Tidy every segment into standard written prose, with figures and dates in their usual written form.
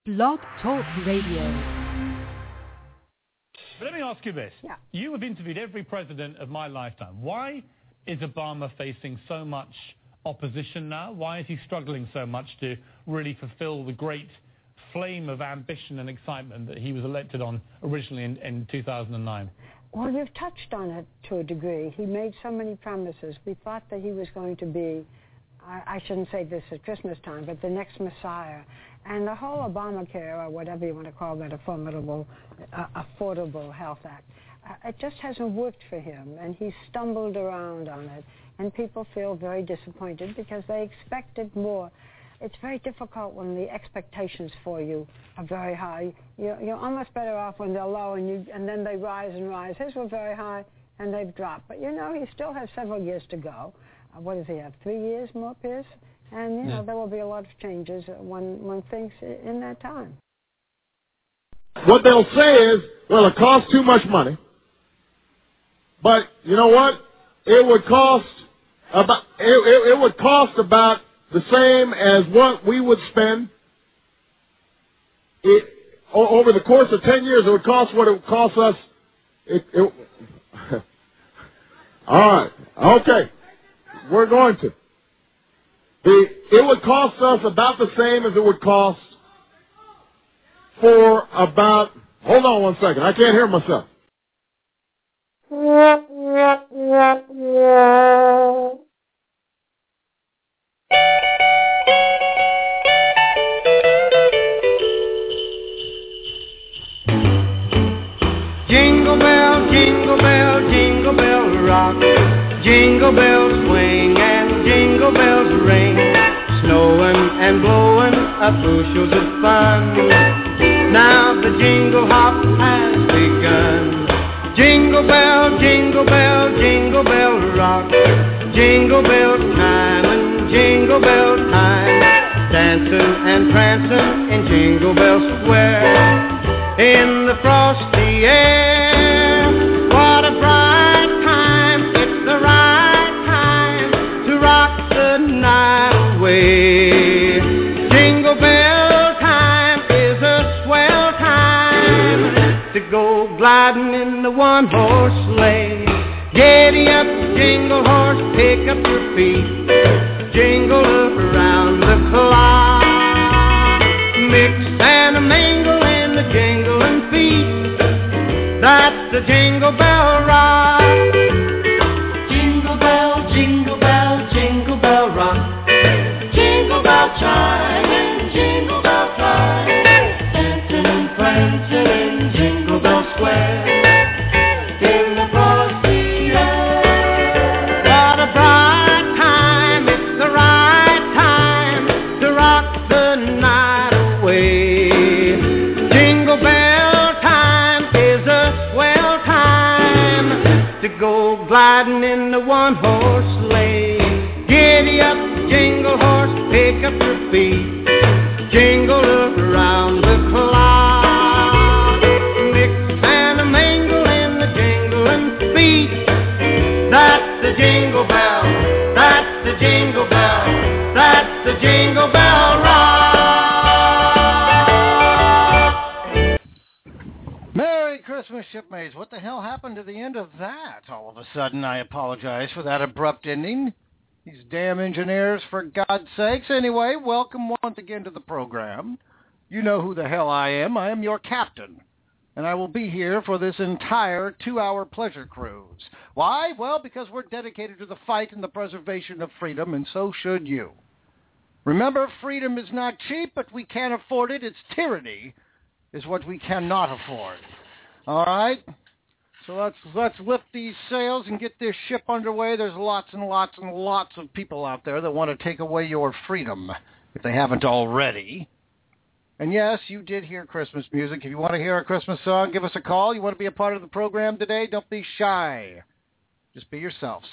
Blog Talk Radio. But let me ask you this. Yeah. You have interviewed every president of my lifetime. Why is Obama facing so much opposition now? Why is he struggling so much to really fulfill the great flame of ambition and excitement that he was elected on originally in 2009? Well, you've touched on it to a degree. He made so many promises. We thought that he was going to be, I shouldn't say this at Christmas time, but the next Messiah. And the whole Obamacare, or whatever you want to call that, a formidable, affordable health act, it just hasn't worked for him. And he's stumbled around on it. And people feel very disappointed because they expected more. It's very difficult when the expectations for you are very high. You're almost better off when they're low and then they rise and rise. His were very high and they've dropped. But, he still has several years to go. What does he have, 3 years more, Piers? And, there will be a lot of changes when things in that time. What they'll say is, well, it costs too much money. But you know what? It would cost about the same as what we would spend. Over the course of 10 years, it would cost what it would cost us. All right. Okay. We're going to. It would cost us about the same as it would cost for about, hold on one second, I can't hear myself. Jingle bell, jingle bell, jingle bell rock. Jingle bells swing and jingle bells ring. Snowing and blowing up bushels of fun. Now the jingle hop has begun. Jingle bell, jingle bell, jingle bell rock. Jingle bell time and jingle bell time. Dancing and prancing in Jingle Bell Square. In the frosty air, what a bright time. It's the right time to rock the night away. Jingle bell time is a swell time to go gliding in the one-horse sleigh. Giddy up, jingle horse, pick up your feet. Jingle around the clock. Mix and a mingle in the jingling feet. That's the Jingle Bell Rock. Jingle bell, jingle bell, jingle bell rock. Jingle bell chime and jingle bell time. Dancing and prancing in Jingle Bell Square. In the frosty air. What a bright time, it's the right time to rock the night away. Jingle bell time is a swell time to go gliding in the one-horse sleigh. Giddy up, jingle horse, pick up your feet. Jingle around the clock. Mix and a mingle in the jingling feet. That's the Jingle Bell. That's the Jingle Bell. That's the Jingle Bell Rock. Merry Christmas, shipmates. What the hell happened to the end of that? All of a sudden, I apologize for that abrupt ending. These damn engineers, for God's sakes. Anyway, welcome once again to the program. You know who the hell I am. I am your captain. And I will be here for this entire 2-hour pleasure cruise. Why? Well, because we're dedicated to the fight and the preservation of freedom, and so should you. Remember, freedom is not cheap, but we can't afford it. It's tyranny is what we cannot afford. All right? So let's lift these sails and get this ship underway. There's lots and lots and lots of people out there that want to take away your freedom, if they haven't already. And yes, you did hear Christmas music. If you want to hear a Christmas song, give us a call. You want to be a part of the program today? Don't be shy. Just be yourself.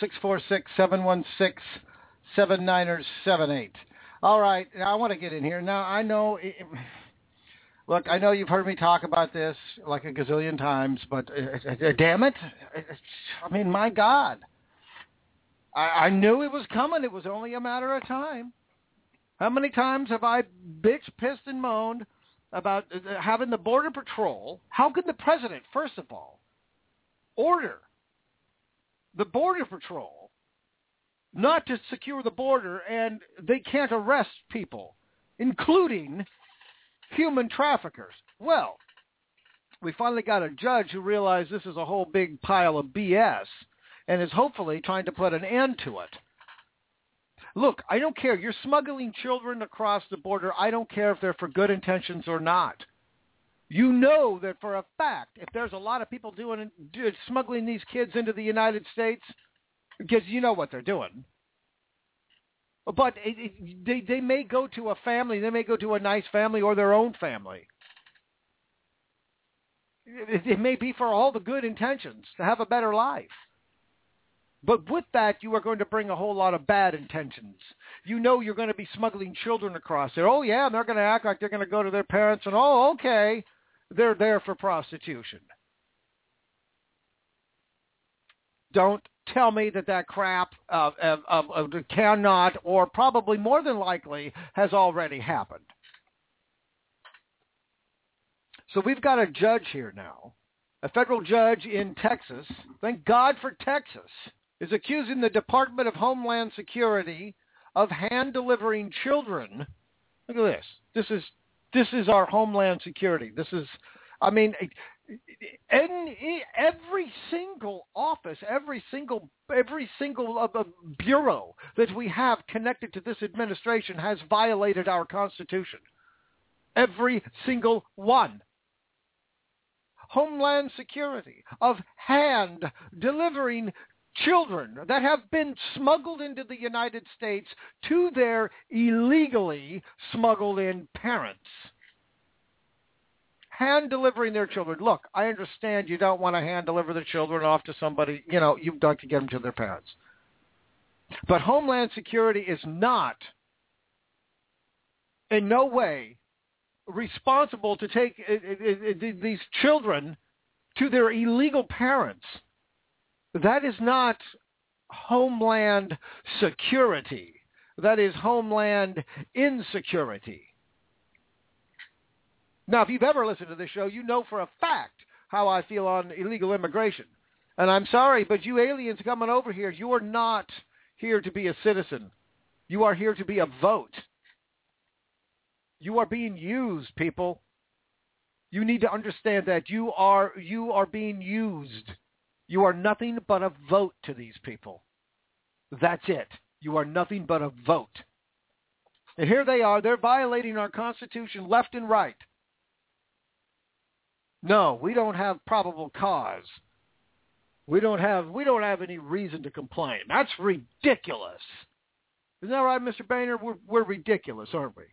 646-716-7978. All right, now I want to get in here. Now, I know... Look, I know you've heard me talk about this like a gazillion times, but damn it. I mean, my God. I knew it was coming. It was only a matter of time. How many times have I bitched, pissed, and moaned about having the Border Patrol, how can the president, first of all, order the Border Patrol not to secure the border and they can't arrest people, including human traffickers? Well, we finally got a judge who realized this is a whole big pile of BS and is hopefully trying to put an end to it. Look, I don't care. You're smuggling children across the border. I don't care if they're for good intentions or not. You know that for a fact, if there's a lot of people smuggling these kids into the United States, because you know what they're doing. But they may go to a family. They may go to a nice family or their own family. It may be for all the good intentions to have a better life. But with that, you are going to bring a whole lot of bad intentions. You know you're going to be smuggling children across there. Oh, yeah, and they're going to act like they're going to go to their parents and, oh, okay, they're there for prostitution. Don't tell me that crap cannot or probably more than likely has already happened. So we've got a judge here now, a federal judge in Texas. Thank God for Texas. Is accusing the Department of Homeland Security of hand-delivering children. Look at this. This is our Homeland Security. This is, I mean, every single office, every single bureau that we have connected to this administration has violated our Constitution. Every single one. Homeland Security of hand-delivering children that have been smuggled into the United States to their illegally smuggled in parents. Hand delivering their children. Look, I understand you don't want to hand deliver the children off to somebody, you'd like to get them to their parents. But Homeland Security is not in no way responsible to take these children to their illegal parents. That is not Homeland Security. That is Homeland Insecurity. Now, if you've ever listened to this show, you know for a fact how I feel on illegal immigration. And I'm sorry, but you aliens coming over here, you are not here to be a citizen. You are here to be a vote. You are being used, people. You need to understand that you are being used. You are nothing but a vote to these people. That's it. You are nothing but a vote. And here they are. They're violating our Constitution left and right. No, we don't have probable cause. We don't have any reason to complain. That's ridiculous. Isn't that right, Mr. Boehner? We're ridiculous, aren't we?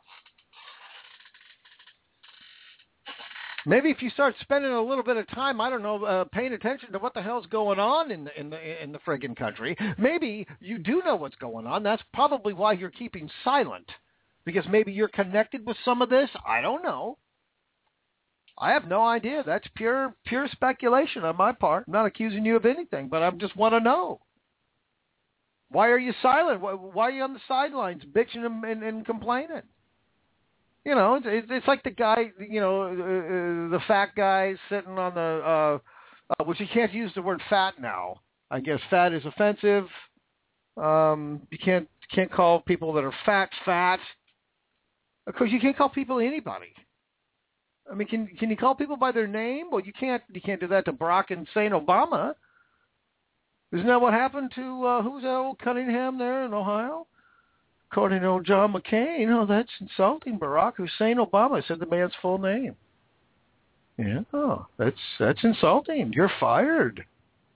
Maybe if you start spending a little bit of time, I don't know, paying attention to what the hell's going on in the friggin' country, maybe you do know what's going on. That's probably why you're keeping silent, because maybe you're connected with some of this. I don't know. I have no idea. That's pure speculation on my part. I'm not accusing you of anything, but I just want to know. Why are you silent? Why are you on the sidelines bitching and complaining? It's like the guy, the fat guy sitting on the, which you can't use the word fat now. I guess fat is offensive. You can't call people that are fat. Of course, you can't call people anybody. I mean, can you call people by their name? Well, you can't do that to Barack and Hussein Obama. Isn't that what happened to who's that old Cunningham there in Ohio? According to old John McCain, that's insulting. Barack Hussein Obama said the man's full name. Yeah, that's insulting. You're fired,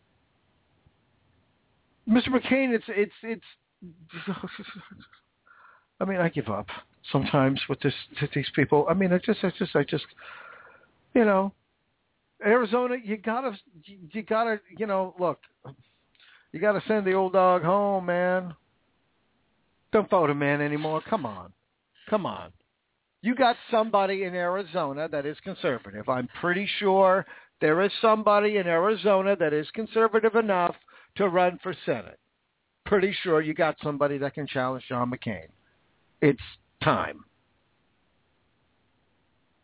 Mr. McCain. It's. I mean, I give up sometimes with these people. I mean, I just, Arizona, you gotta, look, you gotta send the old dog home, man. Don't vote him in anymore. Come on. You got somebody in Arizona that is conservative. I'm pretty sure there is somebody in Arizona that is conservative enough to run for Senate. Pretty sure you got somebody that can challenge John McCain. It's time.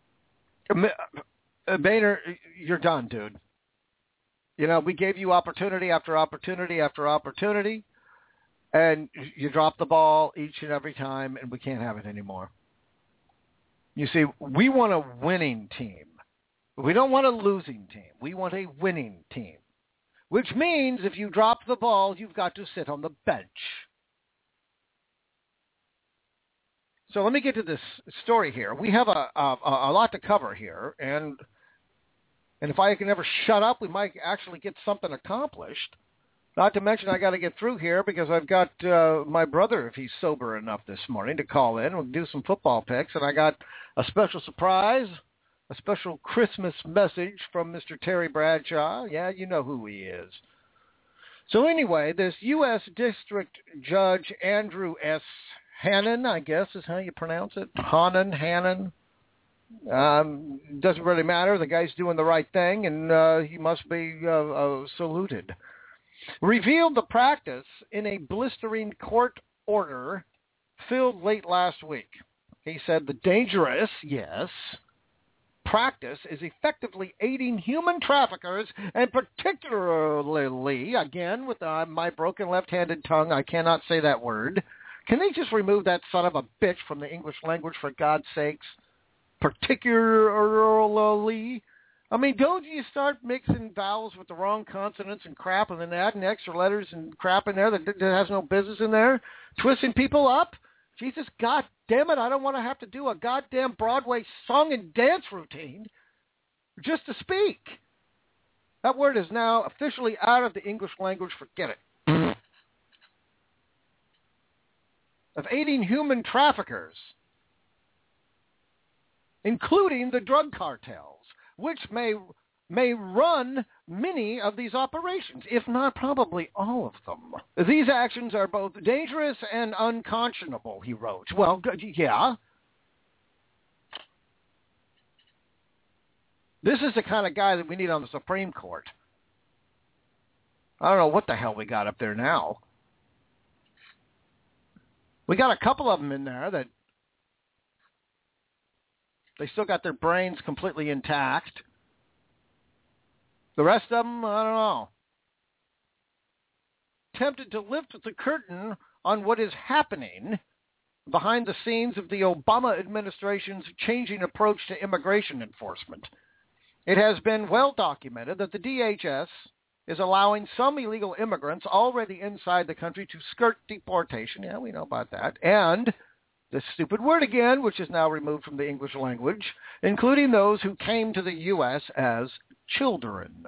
Boehner, you're done, dude. You know, we gave you opportunity after opportunity after opportunity, and you drop the ball each and every time, and we can't have it anymore. You see, we want a winning team. We don't want a losing team. We want a winning team, which means if you drop the ball, you've got to sit on the bench. So let me get to this story here. We have a lot to cover here, and if I can ever shut up, we might actually get something accomplished. Not to mention I got to get through here because I've got my brother, if he's sober enough this morning, to call in. We'll do some football picks, and I got a special surprise, a special Christmas message from Mr. Terry Bradshaw. Yeah, you know who he is. So anyway, this U.S. District Judge Andrew S. Hannon, I guess is how you pronounce it. Hannon. Doesn't really matter. The guy's doing the right thing, and he must be saluted. Revealed the practice in a blistering court order filled late last week. He said the dangerous, yes, practice is effectively aiding human traffickers, and particularly, again, with my broken left-handed tongue, I cannot say that word. Can they just remove that son of a bitch from the English language, for God's sakes? Particularly. I mean, don't you start mixing vowels with the wrong consonants and crap and then adding extra letters and crap in there that has no business in there? Twisting people up? Jesus, God damn it, I don't want to have to do a goddamn Broadway song and dance routine just to speak. That word is now officially out of the English language. Forget it. Of aiding human traffickers, including the drug cartels, which may run many of these operations, if not probably all of them. These actions are both dangerous and unconscionable, he wrote. Well, yeah. This is the kind of guy that we need on the Supreme Court. I don't know what the hell we got up there now. We got a couple of them in there that they still got their brains completely intact. The rest of them, I don't know. Tempted to lift the curtain on what is happening behind the scenes of the Obama administration's changing approach to immigration enforcement. It has been well documented that the DHS is allowing some illegal immigrants already inside the country to skirt deportation. Yeah, we know about that. And this stupid word again, which is now removed from the English language, including those who came to the U.S. as children.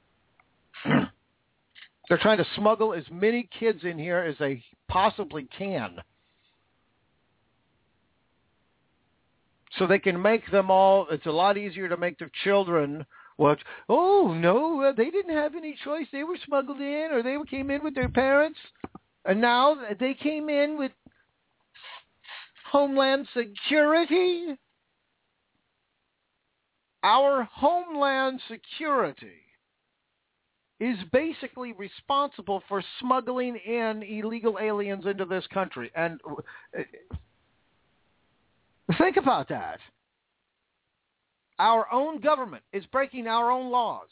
They're trying to smuggle as many kids in here as they possibly can, so they can make them all, it's a lot easier to make their children watch, oh, no, they didn't have any choice. They were smuggled in, or they came in with their parents, and now they came in with Homeland Security. Our Homeland Security is basically responsible for smuggling in illegal aliens into this country. And think about that. Our own government is breaking our own laws.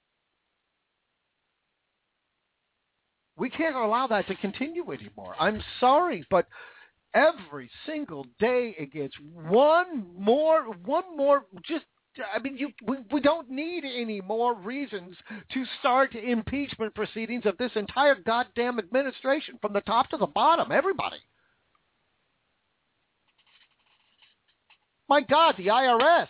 We can't allow that to continue anymore. I'm sorry, but every single day it gets one more, just, I mean, we don't need any more reasons to start impeachment proceedings of this entire goddamn administration from the top to the bottom, everybody. My God, the IRS,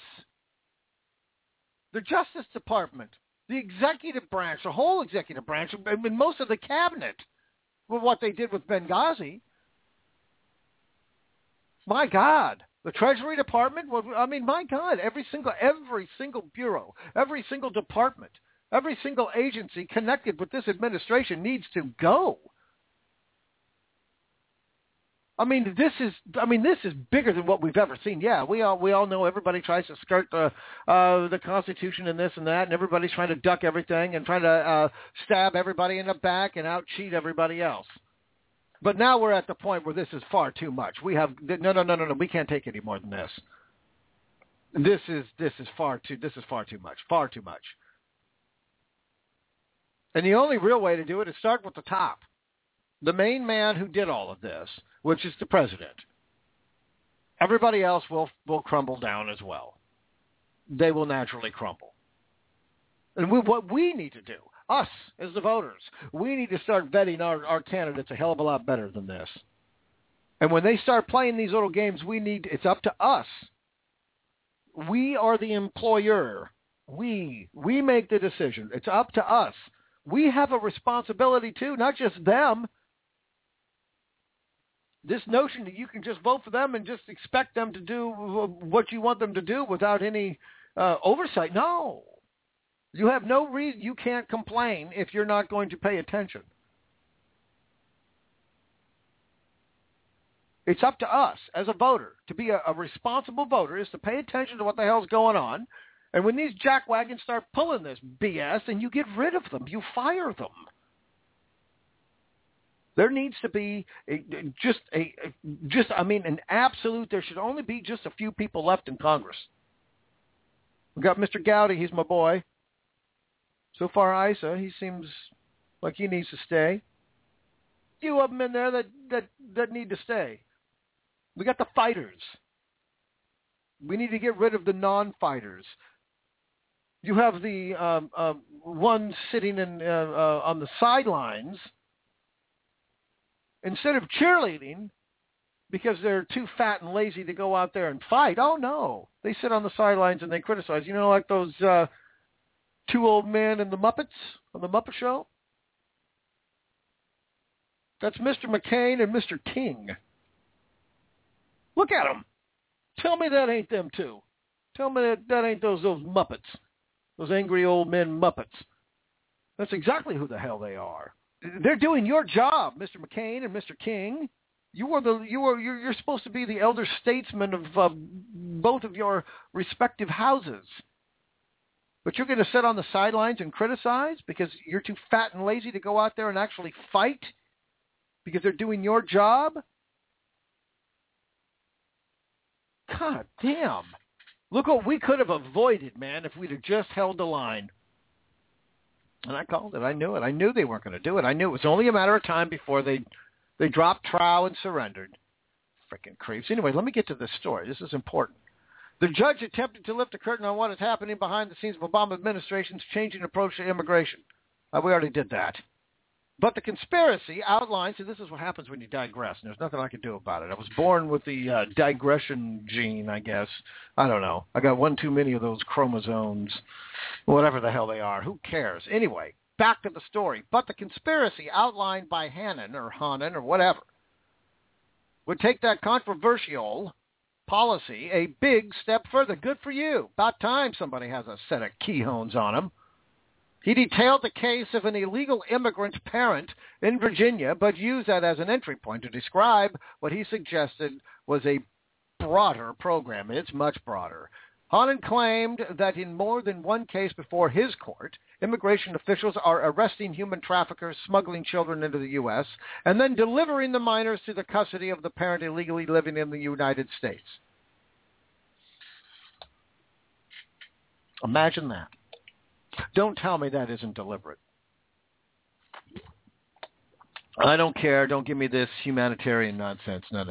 the Justice Department, the executive branch, the whole executive branch, and most of the cabinet, with what they did with Benghazi. My God, the Treasury Department. I mean, my God, every single bureau, every single department, every single agency connected with this administration needs to go. I mean, this is bigger than what we've ever seen. Yeah, we all know everybody tries to skirt the Constitution and this and that, and everybody's trying to duck everything and trying to stab everybody in the back and out-cheat everybody else. But now we're at the point where this is far too much. We have no. We can't take any more than this. This is far too much. And the only real way to do it is start with the top. The main man who did all of this, which is the president. Everybody else will crumble down as well. They will naturally crumble. And what we need to do, us as the voters, we need to start vetting our candidates a hell of a lot better than this. And when they start playing these little games, it's up to us. We are the employer. We make the decision. It's up to us. We have a responsibility too, not just them. This notion that you can just vote for them and just expect them to do what you want them to do without any oversight. No. You have no reason. You can't complain if you're not going to pay attention. It's up to us as a voter. To be a responsible voter is to pay attention to what the hell's going on. And when these jackwagons start pulling this BS, then you get rid of them. You fire them. There needs to be an absolute, there should only be just a few people left in Congress. We've got Mr. Gowdy, he's my boy. So far, Isa, he seems like he needs to stay. Few of them in there that need to stay. We got the fighters. We need to get rid of the non-fighters. You have the one sitting on the sidelines. Instead of cheerleading because they're too fat and lazy to go out there and fight, oh no. They sit on the sidelines and they criticize. You know, like those two old men in the Muppets, on the Muppet Show? That's Mr. McCain and Mr. King. Look at them. Tell me that ain't them two. Tell me that ain't those Muppets. Those angry old men Muppets. That's exactly who the hell they are. They're doing your job, Mr. McCain and Mr. King. You're supposed to be the elder statesman of both of your respective houses. But you're going to sit on the sidelines and criticize because you're too fat and lazy to go out there and actually fight because they're doing your job? God damn. Look what we could have avoided, man, if we'd have just held the line. And I called it. I knew it. I knew they weren't going to do it. I knew it was only a matter of time before they dropped trow and surrendered. Frickin' creeps. Anyway, let me get to this story. This is important. The judge attempted to lift the curtain on what is happening behind the scenes of Obama administration's changing approach to immigration. We already did that. But the conspiracy outlines, see, this is what happens when you digress, and there's nothing I can do about it. I was born with the digression gene, I guess. I don't know. I got one too many of those chromosomes, whatever the hell they are. Who cares? Anyway, back to the story. But the conspiracy outlined by Hannon or whatever would take that controversial policy a big step further. Good for you. About time somebody has a set of keyhones on them. He detailed the case of an illegal immigrant parent in Virginia, but used that as an entry point to describe what he suggested was a broader program. It's much broader. Hannon claimed that in more than one case before his court, immigration officials are arresting human traffickers, smuggling children into the U.S., and then delivering the minors to the custody of the parent illegally living in the United States. Imagine that. Don't tell me that isn't deliberate. I don't care. Don't give me this humanitarian nonsense. No.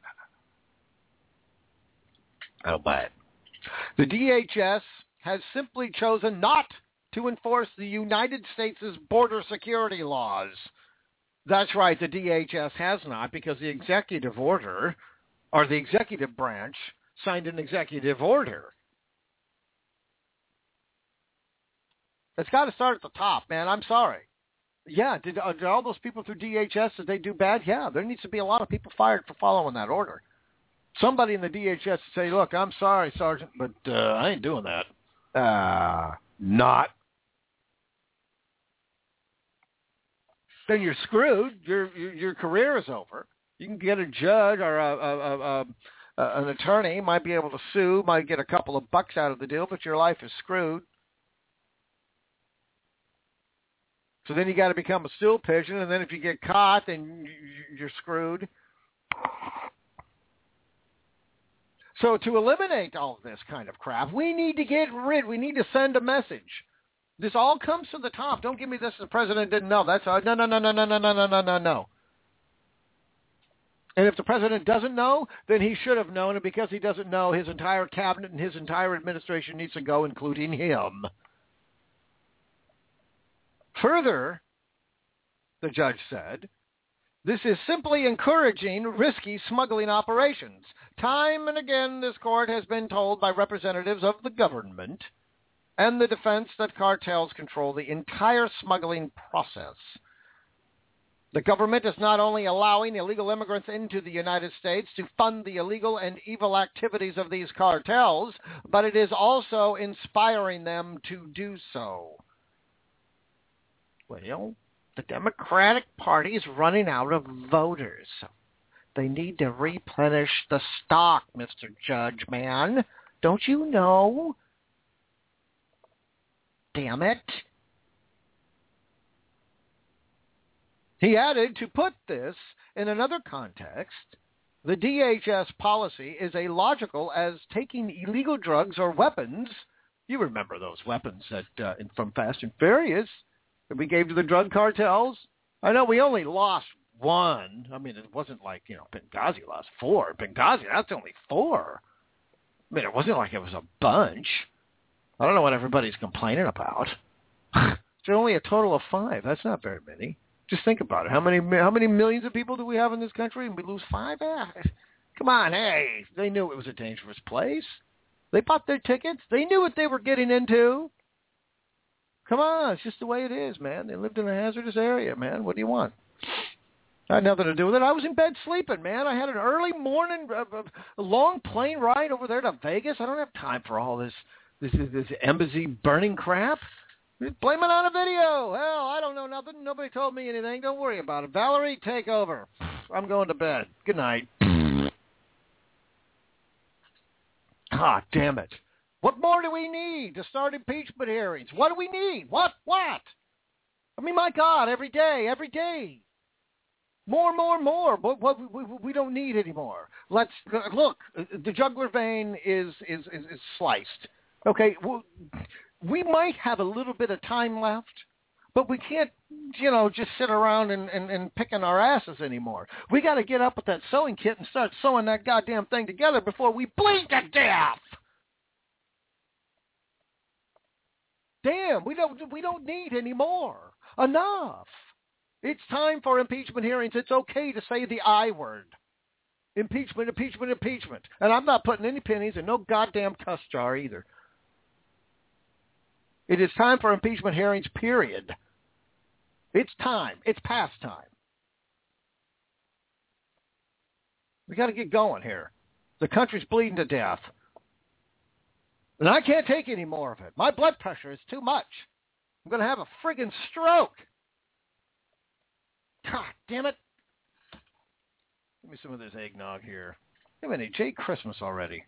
I don't buy it. The DHS has simply chosen not to enforce the United States' border security laws. That's right, the DHS has not, because the executive order, or the executive branch, signed an executive order. It's got to start at the top, man. I'm sorry. Yeah, did all those people through DHS, did they do bad? Yeah, there needs to be a lot of people fired for following that order. Somebody in the DHS say, look, I'm sorry, Sergeant, but I ain't doing that. Not. Then you're screwed. Your career is over. You can get a judge or an attorney, might be able to sue, might get a couple of bucks out of the deal, but your life is screwed. So then you got to become a stool pigeon, and then if you get caught, then you're screwed. So to eliminate all of this kind of crap, we need to send a message. This all comes to the top. Don't give me this, the president didn't know. That's no. And if the president doesn't know, then he should have known, and because he doesn't know, his entire cabinet and his entire administration needs to go, including him. Further, the judge said, this is simply encouraging risky smuggling operations. Time and again, this court has been told by representatives of the government and the defense that cartels control the entire smuggling process. The government is not only allowing illegal immigrants into the United States to fund the illegal and evil activities of these cartels, but it is also inspiring them to do so. Well, the Democratic Party is running out of voters. They need to replenish the stock, Mr. Judge, man. Don't you know? Damn it. He added, to put this in another context, the DHS policy is as logical as taking illegal drugs or weapons. You remember those weapons that from Fast and Furious that we gave to the drug cartels? I know we only lost one. I mean, it wasn't like, Benghazi lost 4. Benghazi, that's only 4. I mean, it wasn't like it was a bunch. I don't know what everybody's complaining about. There's only a total of 5. That's not very many. Just think about it. How many millions of people do we have in this country, and we lose 5? Come on, hey. They knew it was a dangerous place. They bought their tickets. They knew what they were getting into. Come on, it's just the way it is, man. They lived in a hazardous area, man. What do you want? I had nothing to do with it. I was in bed sleeping, man. I had an early morning, a long plane ride over there to Vegas. I don't have time for all this embassy burning crap. Blame it on a video. Hell, I don't know nothing. Nobody told me anything. Don't worry about it. Valerie, take over. I'm going to bed. Good night. Ah, damn it. What more do we need to start impeachment hearings? What do we need? What? I mean, my God, every day. More. What we don't need anymore. Let's look. The jugular vein is sliced. Okay, we might have a little bit of time left, but we can't, just sit around and picking our asses anymore. We got to get up with that sewing kit and start sewing that goddamn thing together before we bleed to death. Damn, we don't need any more. Enough. It's time for impeachment hearings. It's okay to say the I word. Impeachment. And I'm not putting any pennies in no goddamn cuss jar either. It is time for impeachment hearings, period. It's time. It's past time. We got to get going here. The country's bleeding to death. And I can't take any more of it. My blood pressure is too much. I'm going to have a friggin' stroke. God damn it. Give me some of this eggnog here. Wait a minute, Jay Christmas already.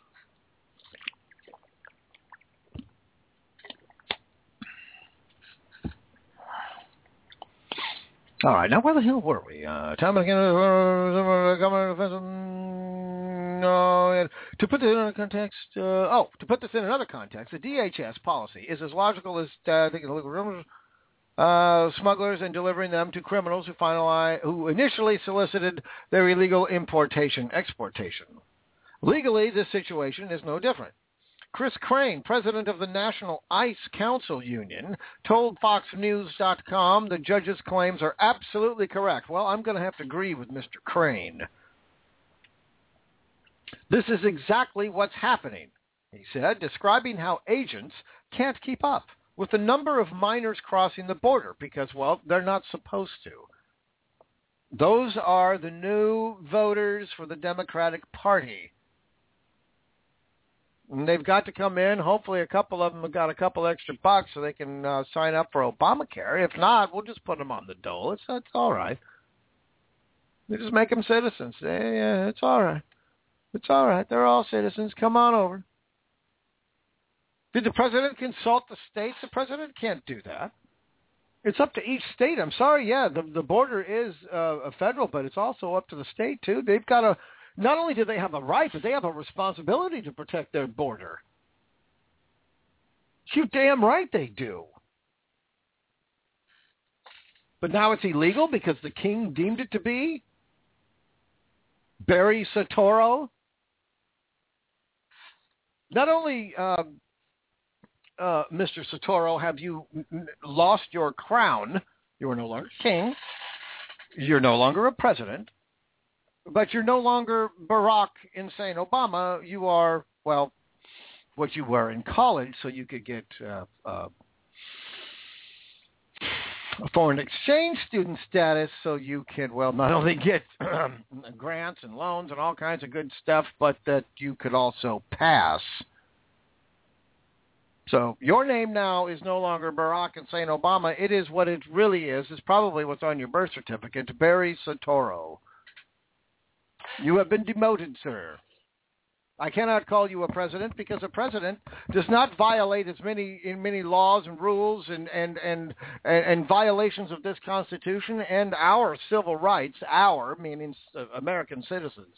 All right, now where the hell were we? Time again, to put this in another context. To put this in another context, the DHS policy is as logical as smugglers and delivering them to criminals who initially solicited their illegal exportation. Legally, this situation is no different. Chris Crane, president of the National ICE Council Union, told FoxNews.com the judge's claims are absolutely correct. Well, I'm going to have to agree with Mr. Crane. This is exactly what's happening, he said, describing how agents can't keep up with the number of minors crossing the border because, well, they're not supposed to. Those are the new voters for the Democratic Party. And they've got to come in. Hopefully a couple of them have got a couple extra bucks so they can sign up for Obamacare. If not, we'll just put them on the dole. It's all right. We just make them citizens. Yeah, it's all right. It's all right. They're all citizens. Come on over. Did the president consult the states? The president can't do that. It's up to each state. I'm sorry, yeah, the border is federal, but it's also up to the state, too. They've got to Not only do they have a right, but they have a responsibility to protect their border. You damn right they do. But now it's illegal because the king deemed it to be? Barry Soetoro? Not only, Mr. Soetoro, have you lost your crown, you are no longer king, you're no longer a president, but you're no longer Barack Insane Obama. You are, well, what you were in college, so you could get a foreign exchange student status, so you can, well, not only get grants and loans and all kinds of good stuff, but that you could also pass. So your name now is no longer Barack Insane Obama. It is what it really is. It's probably what's on your birth certificate, Barry Soetoro. You have been demoted, sir. I cannot call you a president because a president does not violate as many laws and rules and violations of this Constitution and our civil rights, our meaning American citizens.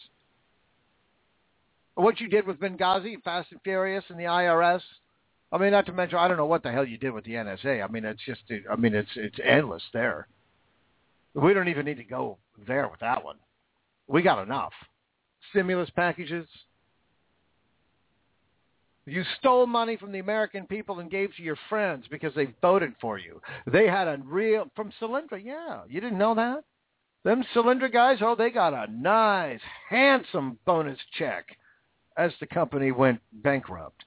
What you did with Benghazi, Fast and Furious, and the IRS. I mean, not to mention, I don't know what the hell you did with the NSA. I mean, it's endless there. We don't even need to go there with that one. We got enough. Stimulus packages. You stole money from the American people and gave to your friends because they voted for you. They had a real, from Solyndra, yeah. You didn't know that? Them Solyndra guys, oh, they got a nice, handsome bonus check as the company went bankrupt.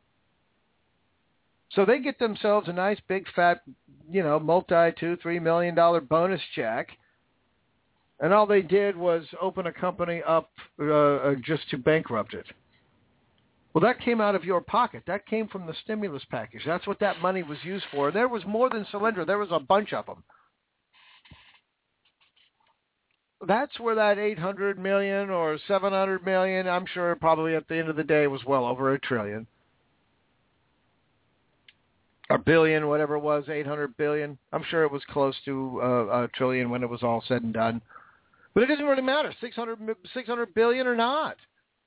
So they get themselves a nice, big, fat, multi-$2-3 million bonus check. And all they did was open a company up just to bankrupt it. Well, that came out of your pocket. That came from the stimulus package. That's what that money was used for. There was more than Solyndra. There was a bunch of them. That's where that $800 million or $700 million, I'm sure probably at the end of the day was well over $1 trillion. Or billion, whatever it was, 800 billion. I'm sure it was close to $1 trillion when it was all said and done. But it doesn't really matter, 600 billion or not.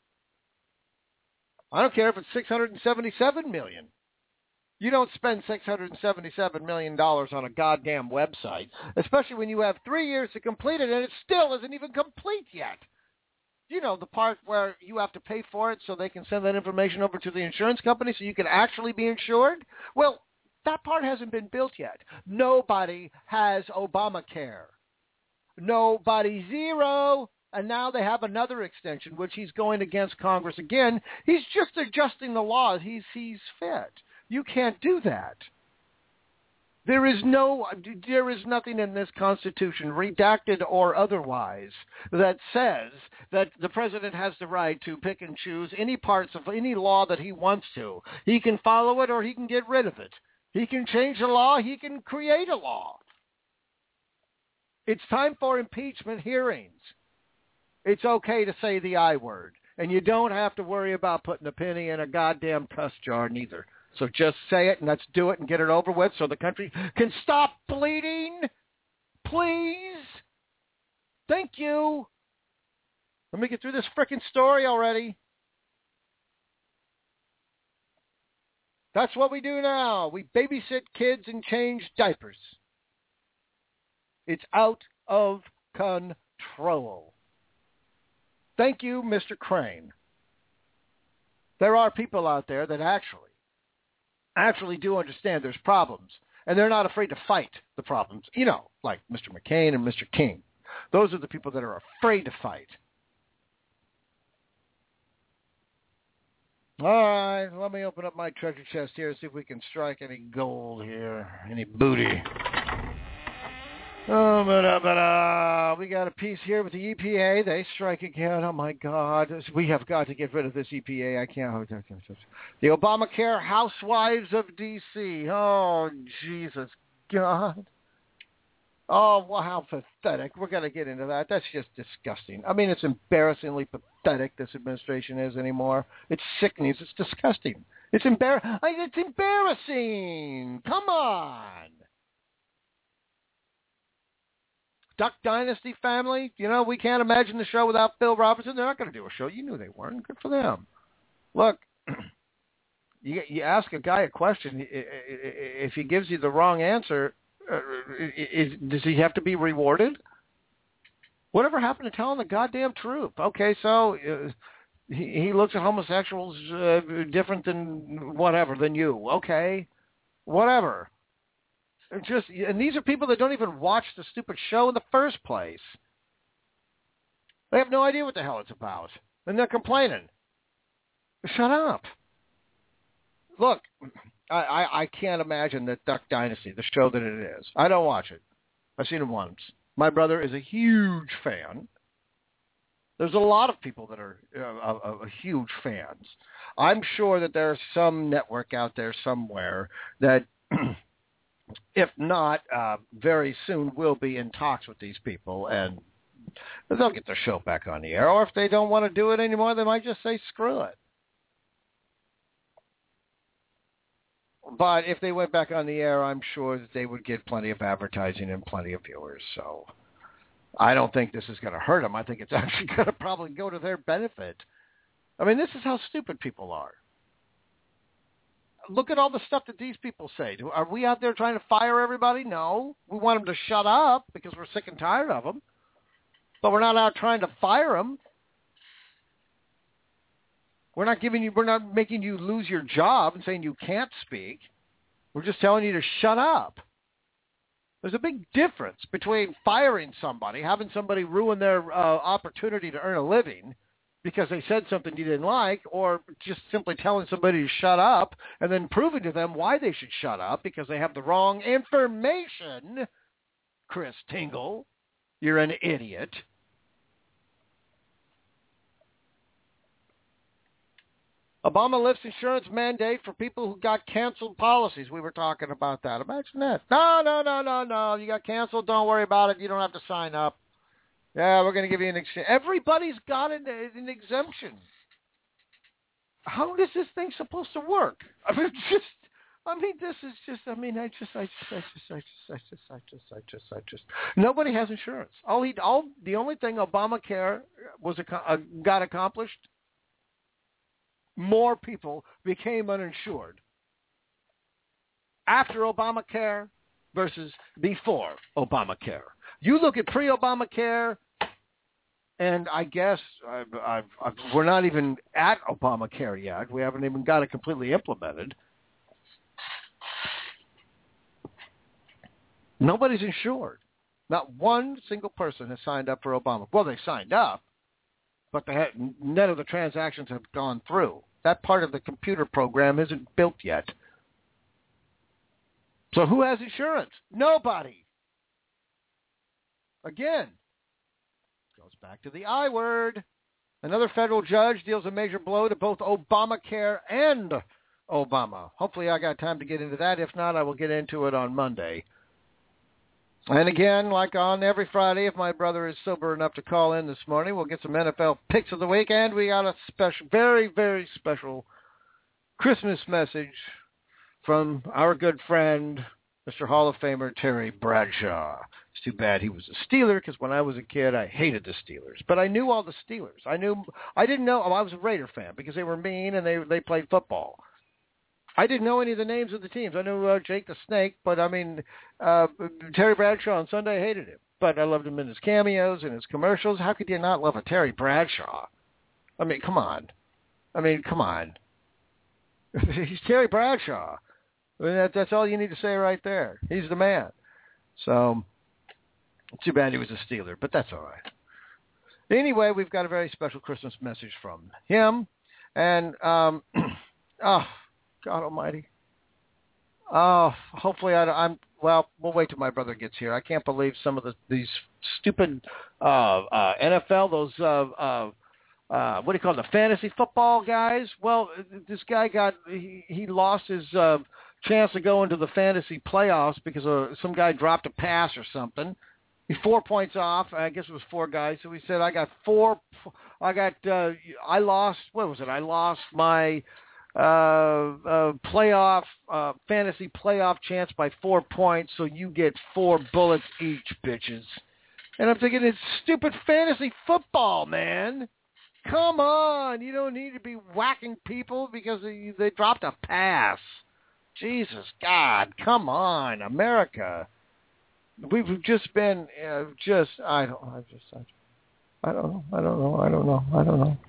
I don't care if it's $677 million. You don't spend $677 million on a goddamn website, especially when you have 3 years to complete it and it still isn't even complete yet. You know, the part where you have to pay for it so they can send that information over to the insurance company so you can actually be insured? Well, that part hasn't been built yet. Nobody has Obamacare. Nobody, zero. And now they have another extension, which he's going against Congress again. He's just adjusting the laws he sees fit. You can't do that. There is nothing in this Constitution, redacted or otherwise, that says that the president has the right to pick and choose any parts of any law that he wants to. He can follow it or he can get rid of it. He can change the law. He can create a law. It's time for impeachment hearings. It's okay to say the I word, and you don't have to worry about putting a penny in a goddamn cuss jar neither. So just say it, and let's do it and get it over with so the country can stop bleeding. Please. Thank you. Let me get through this frickin' story already. That's what we do now. We babysit kids and change diapers. It's out of control. Thank you, Mr. Crane. There are people out there that actually do understand there's problems, and they're not afraid to fight the problems. You know, like Mr. McCain and Mr. King. Those are the people that are afraid to fight. All right, let me open up my treasure chest here and see if we can strike any gold here, any booty. Oh, we got a piece here with the EPA. They strike again. Oh, my God. We have got to get rid of this EPA. I can't. The Obamacare Housewives of D.C. Oh, Jesus God. Oh, well, how pathetic. We're going to get into that. That's just disgusting. I mean, it's embarrassingly pathetic this administration is anymore. It's sickening. It's disgusting. It's embarrassing. Come on. Duck Dynasty family, we can't imagine the show without Phil Robertson. They're not going to do a show. You knew they weren't. Good for them. Look, you ask a guy a question. If he gives you the wrong answer, does he have to be rewarded? Whatever happened to telling the goddamn truth? Okay, so he looks at homosexuals different than you. Okay, whatever. And these are people that don't even watch the stupid show in the first place. They have no idea what the hell it's about, and they're complaining. Shut up. Look, I can't imagine that Duck Dynasty, the show that it is. I don't watch it. I've seen it once. My brother is a huge fan. There's a lot of people that are huge fans. I'm sure that there's some network out there somewhere that, if not, very soon will be in talks with these people, and they'll get their show back on the air. Or if they don't want to do it anymore, they might just say, screw it. But if they went back on the air, I'm sure that they would get plenty of advertising and plenty of viewers. So I don't think this is going to hurt them. I think it's actually going to probably go to their benefit. I mean, this is how stupid people are. Look at all the stuff that these people say. Are we out there trying to fire everybody? No. We want them to shut up because we're sick and tired of them. But we're not out trying to fire them. We're not making you lose your job and saying you can't speak. We're just telling you to shut up. There's a big difference between firing somebody, having somebody ruin their opportunity to earn a living because they said something you didn't like, or just simply telling somebody to shut up and then proving to them why they should shut up because they have the wrong information. Chris Tingle, you're an idiot. Obama lifts insurance mandate for people who got canceled policies. We were talking about that. Imagine that. No. You got canceled. Don't worry about it. You don't have to sign up. Yeah, we're going to give you an exemption. Everybody's got an exemption. How is this thing supposed to work? Nobody has insurance. The only thing Obamacare got accomplished, more people became uninsured after Obamacare versus before Obamacare. You look at pre-Obamacare, and I guess we're not even at Obamacare yet. We haven't even got it completely implemented. Nobody's insured. Not one single person has signed up for Obama. Well, they signed up, but none of the transactions have gone through. That part of the computer program isn't built yet. So who has insurance? Nobody. Again, goes back to the I word. Another federal judge deals a major blow to both Obamacare and Obama. Hopefully I got time to get into that. If not, I will get into it on Monday. And again, like on every Friday, if my brother is sober enough to call in this morning, we'll get some NFL picks of the week, and we got a special, very, very special Christmas message from our good friend, Mr. Hall of Famer Terry Bradshaw. It's too bad he was a Steeler, because when I was a kid, I hated the Steelers. But I knew all the Steelers. I didn't know, I was a Raider fan, because they were mean and they played football. I didn't know any of the names of the teams. I knew Jake the Snake, but I mean, Terry Bradshaw on Sunday, I hated him. But I loved him in his cameos and his commercials. How could you not love a Terry Bradshaw? I mean, come on. He's Terry Bradshaw. I mean, that's all you need to say right there. He's the man. So, too bad he was a Steeler, but that's all right. Anyway, we've got a very special Christmas message from him. And, God almighty. Hopefully well, we'll wait till my brother gets here. I can't believe some of these stupid NFL, those, what do you call them, the fantasy football guys? Well, this guy he lost his chance to go into the fantasy playoffs because some guy dropped a pass or something. He's 4 points off. I guess it was four guys. So he said, I lost my playoff fantasy playoff chance by 4 points, so you get 4 bullets each, bitches. And I'm thinking, it's stupid fantasy football, man. Come on. You don't need to be whacking people because they dropped a pass. Jesus, God, come on, America. We've just been I don't know.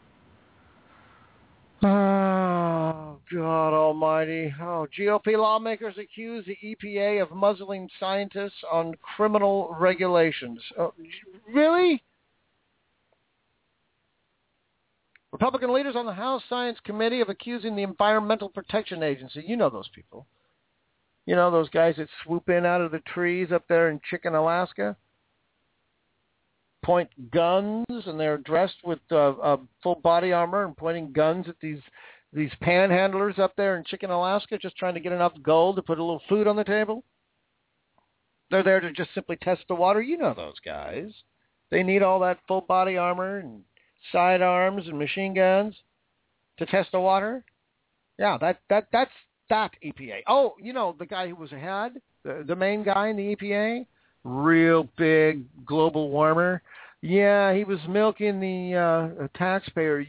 Oh, God almighty. Oh, GOP lawmakers accuse the EPA of muzzling scientists on criminal regulations. Oh, really? Republican leaders on the House Science Committee of accusing the Environmental Protection Agency. You know those people. You know those guys that swoop in out of the trees up there in Chicken, Alaska? Point guns, and they're dressed with full body armor and pointing guns at these panhandlers up there in Chicken, Alaska, just trying to get enough gold to put a little food on the table. They're there to just simply test the water. You know those guys. They need all that full body armor and sidearms and machine guns to test the water. Yeah, that's that EPA. Oh, you know the guy who was ahead, the main guy in the EPA, real big global warmer. Yeah, he was milking the taxpayer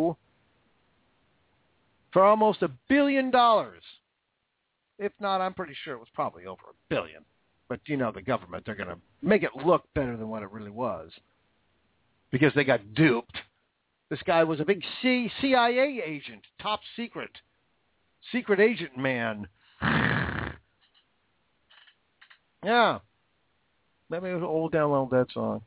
for almost $1 billion. If not, I'm pretty sure it was probably over $1 billion. But you know the government, they're going to make it look better than what it really was because they got duped. This guy was a big CIA agent, top secret agent man. Yeah. Maybe it was an old download that song.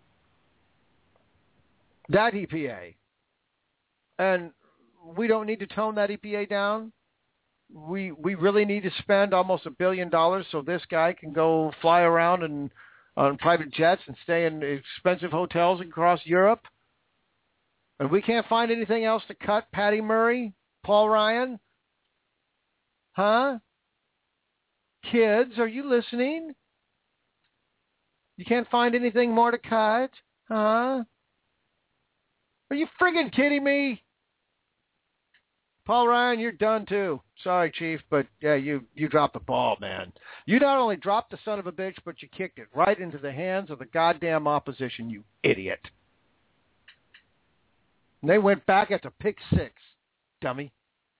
That EPA. And we don't need to tone that EPA down. We really need to spend almost $1 billion so this guy can go fly around and on private jets and stay in expensive hotels across Europe. And we can't find anything else to cut Patty Murray, Paul Ryan. Huh? Kids, are you listening? You can't find anything more to cut? Huh? Are you friggin' kidding me? Paul Ryan, you're done too. Sorry, Chief, but yeah, you dropped the ball, man. You not only dropped the son of a bitch, but you kicked it right into the hands of the goddamn opposition, you idiot. And they went back at the pick six, dummy.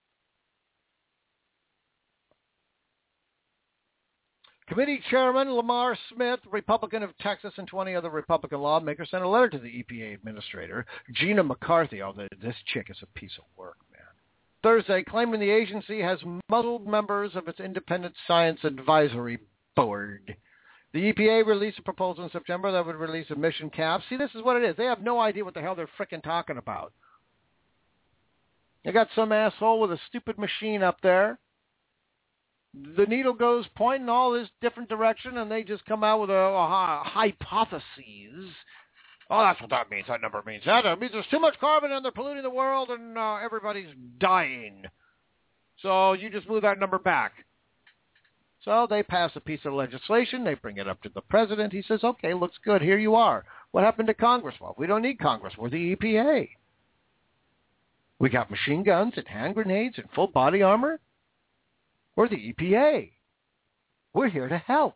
Committee Chairman Lamar Smith, Republican of Texas, and 20 other Republican lawmakers sent a letter to the EPA Administrator, Gina McCarthy. Oh, this chick is a piece of work, man. Thursday, claiming the agency has muzzled members of its Independent Science Advisory Board. The EPA released a proposal in September that would release emission caps. See, this is what it is. They have no idea what the hell they're frickin' talking about. They got some asshole with a stupid machine up there. The needle goes pointing all this different direction, and they just come out with a hypotheses. Oh, that's what that means. That number means that. It means there's too much carbon and they're polluting the world and everybody's dying. So you just move that number back. So they pass a piece of legislation. They bring it up to the president. He says, okay, looks good. Here you are. What happened to Congress? Well, we don't need Congress. We're the EPA. We got machine guns and hand grenades and full body armor. We're the EPA. We're here to help.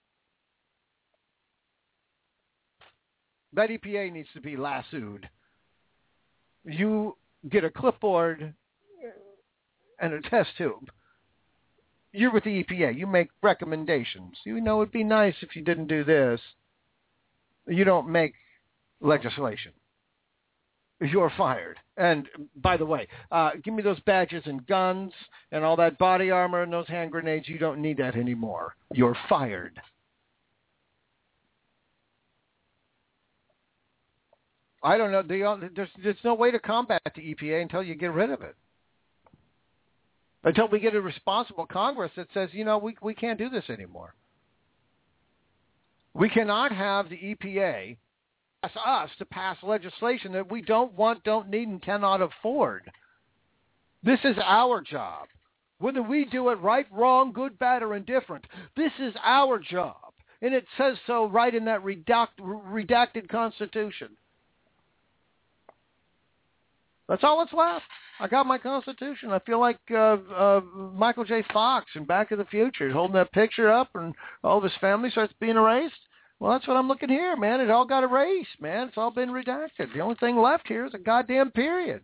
That EPA needs to be lassoed. You get a clipboard and a test tube. You're with the EPA. You make recommendations. You know, it'd be nice if you didn't do this. You don't make legislation. You're fired. And by the way, give me those badges and guns and all that body armor and those hand grenades. You don't need that anymore. You're fired. I don't know. There's no way to combat the EPA until you get rid of it. Until we get a responsible Congress that says, you know, we can't do this anymore. We cannot have the EPA ask us to pass legislation that we don't want, don't need, and cannot afford. This is our job. Whether we do it right, wrong, good, bad, or indifferent, this is our job. And it says so right in that redacted Constitution. That's all that's left. I got my Constitution. I feel like Michael J. Fox in Back to the Future, holding that picture up, and all of his family starts being erased. Well, that's what I'm looking here, man. It all got erased, man. It's all been redacted. The only thing left here is a goddamn period.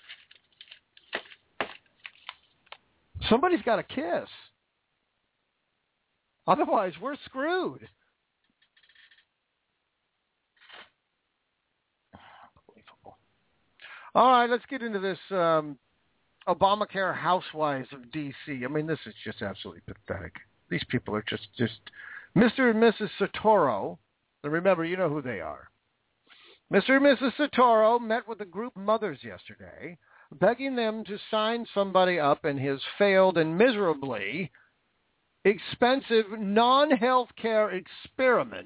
Somebody's got to kiss. Otherwise, we're screwed. Unbelievable. All right, let's get into this Obamacare housewives of D.C. I mean, this is just absolutely pathetic. These people are just Mr. and Mrs. Soetoro. And remember, you know who they are. Mr. and Mrs. Soetoro met with a group of mothers yesterday, begging them to sign somebody up in his failed and miserably expensive non-health care experiment.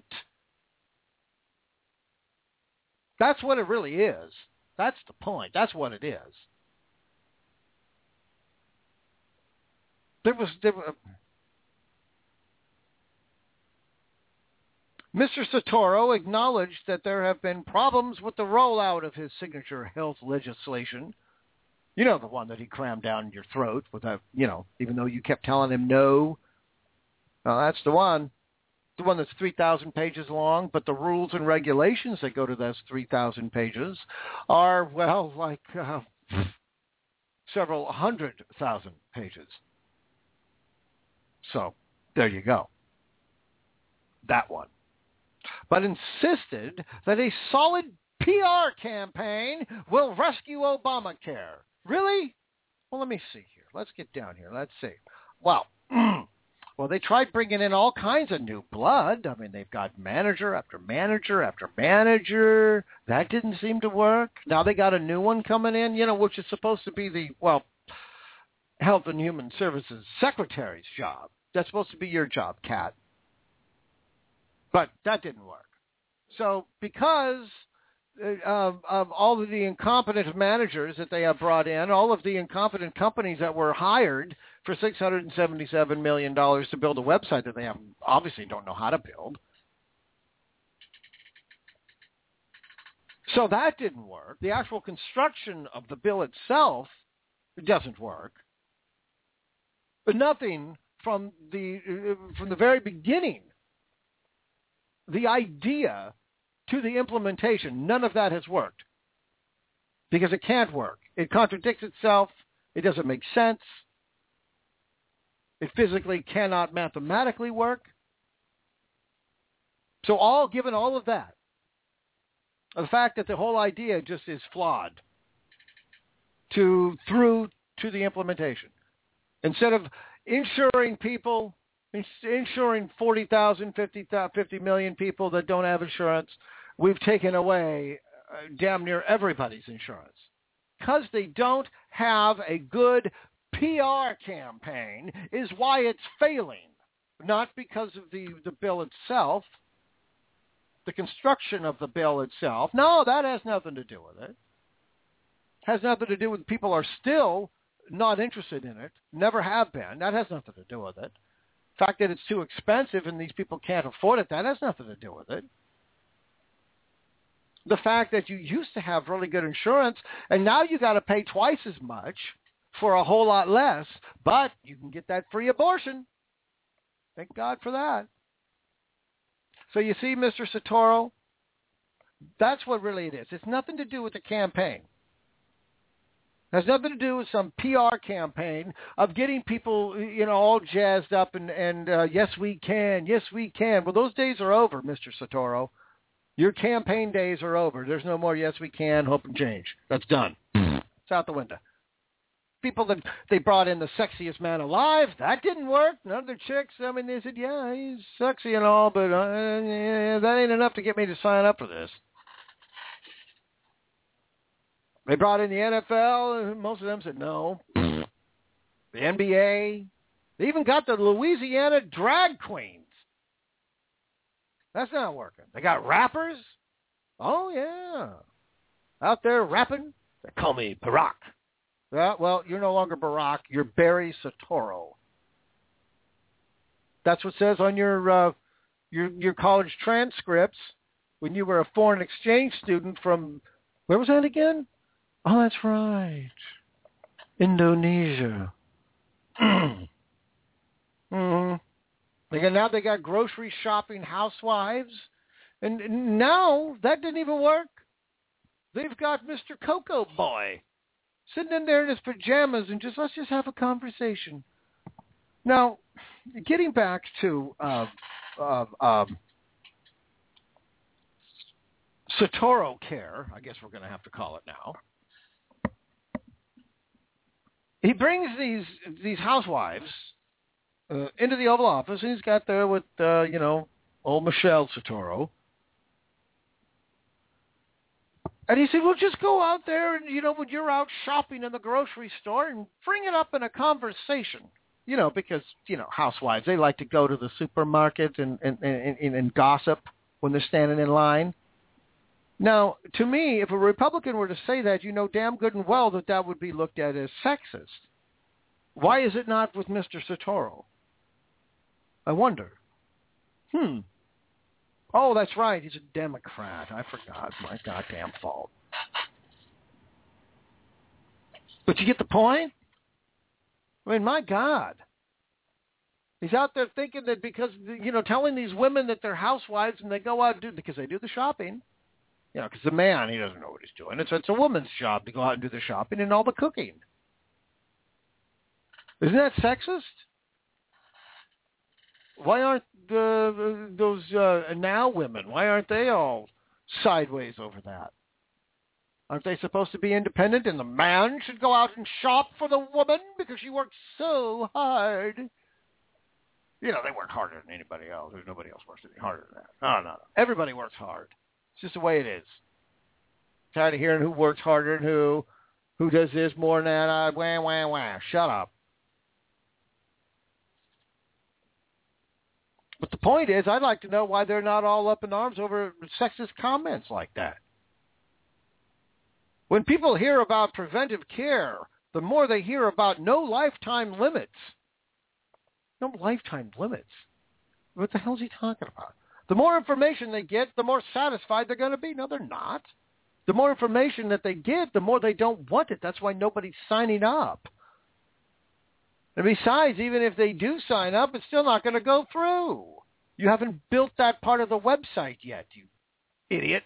That's what it really is. That's the point. That's what it is. Mr. Soetoro acknowledged that there have been problems with the rollout of his signature health legislation. You know, the one that he crammed down your throat without, even though you kept telling him no. Well, that's the one that's 3,000 pages long, but the rules and regulations that go to those 3,000 pages are, well, like several 100,000 pages. So there you go. That one. But insisted that a solid PR campaign will rescue Obamacare. Really? Well, let me see here. Let's get down here. Let's see. Well, they tried bringing in all kinds of new blood. I mean, they've got manager after manager after manager. That didn't seem to work. Now they got a new one coming in, which is supposed to be the, Health and Human Services Secretary's job. That's supposed to be your job, Kat. But that didn't work. So because of all of the incompetent managers that they have brought in, all of the incompetent companies that were hired for $677 million to build a website that they obviously don't know how to build. So that didn't work. The actual construction of the bill itself doesn't work. But nothing from the very beginning, the idea to the implementation, none of that has worked. Because it can't work. It contradicts itself. It doesn't make sense. It physically cannot mathematically work. So given all of that, the fact that the whole idea just is flawed through to the implementation. Instead of insuring people, insuring 40,000, 50 million people that don't have insurance, we've taken away damn near everybody's insurance. Because they don't have a good PR campaign is why it's failing. Not because of the bill itself, the construction of the bill itself. No, that has nothing to do with it. It has nothing to do with people are still not interested in it, never have been. That has nothing to do with it. The fact that it's too expensive and these people can't afford it, that has nothing to do with it. The fact that you used to have really good insurance and now you got to pay twice as much for a whole lot less, but you can get that free abortion. Thank God for that. So you see, Mr. Soetoro, that's what really it is. It's nothing to do with the campaign. It has nothing to do with some PR campaign of getting people, all jazzed up and yes, we can. Yes, we can. Well, those days are over, Mr. Soetoro. Your campaign days are over. There's no more yes, we can, hope and change. That's done. It's out the window. People that they brought in the sexiest man alive, that didn't work. None of the chicks, they said, yeah, he's sexy and all, but that ain't enough to get me to sign up for this. They brought in the NFL, and most of them said no. The NBA. They even got the Louisiana drag queens. That's not working. They got rappers. Oh, yeah. Out there rapping. They call me Barack. Yeah, well, you're no longer Barack. You're Barry Soetoro. That's what it says on your college transcripts when you were a foreign exchange student from, where was that again? Oh, that's right. Indonesia. Mm-hmm. Now they got grocery shopping housewives And now that didn't even work. They've got Mr. Cocoa Boy sitting in there in his pajamas and let's just have a conversation. Now, getting back to Soetoro Care, I guess we're going to have to call it now. He brings these housewives into the Oval Office, and he's got there with, old Michelle Soetoro. And he said, well, just go out there and, when you're out shopping in the grocery store and bring it up in a conversation. Because, housewives, they like to go to the supermarket and gossip when they're standing in line. Now, to me, if a Republican were to say that, you know damn good and well that would be looked at as sexist. Why is it not with Mr. Soetoro? I wonder. Oh, that's right. He's a Democrat. I forgot. My goddamn fault. But you get the point? I mean, my God. He's out there thinking that because, telling these women that they're housewives and they go out because they do the shopping. Because the man, he doesn't know what he's doing. It's a woman's job to go out and do the shopping and all the cooking. Isn't that sexist? Why aren't those now women, why aren't they all sideways over that? Aren't they supposed to be independent and the man should go out and shop for the woman because she works so hard? They work harder than anybody else. There's nobody else works any harder than that. No. Everybody works hard. It's just the way it is. Tired of hearing who works harder and who does this more than that. Wah, wah, wah. Shut up. But the point is, I'd like to know why they're not all up in arms over sexist comments like that. When people hear about preventive care, the more they hear about no lifetime limits. No lifetime limits? What the hell is he talking about? The more information they get, the more satisfied they're going to be. No, they're not. The more information that they get, the more they don't want it. That's why nobody's signing up. And besides, even if they do sign up, it's still not going to go through. You haven't built that part of the website yet, you idiot.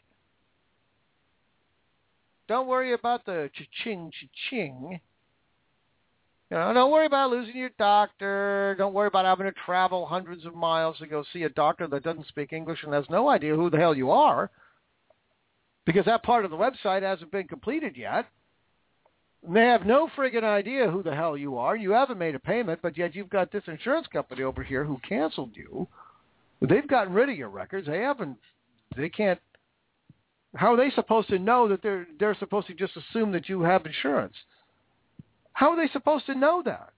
Don't worry about the cha-ching, cha-ching. Don't worry about losing your doctor. Don't worry about having to travel hundreds of miles to go see a doctor that doesn't speak English and has no idea who the hell you are, because that part of the website hasn't been completed yet. They have no friggin' idea who the hell you are. You haven't made a payment, but yet you've got this insurance company over here who canceled you. They've gotten rid of your records. They can't. How are they supposed to know that they're supposed to just assume that you have insurance? How are they supposed to know that?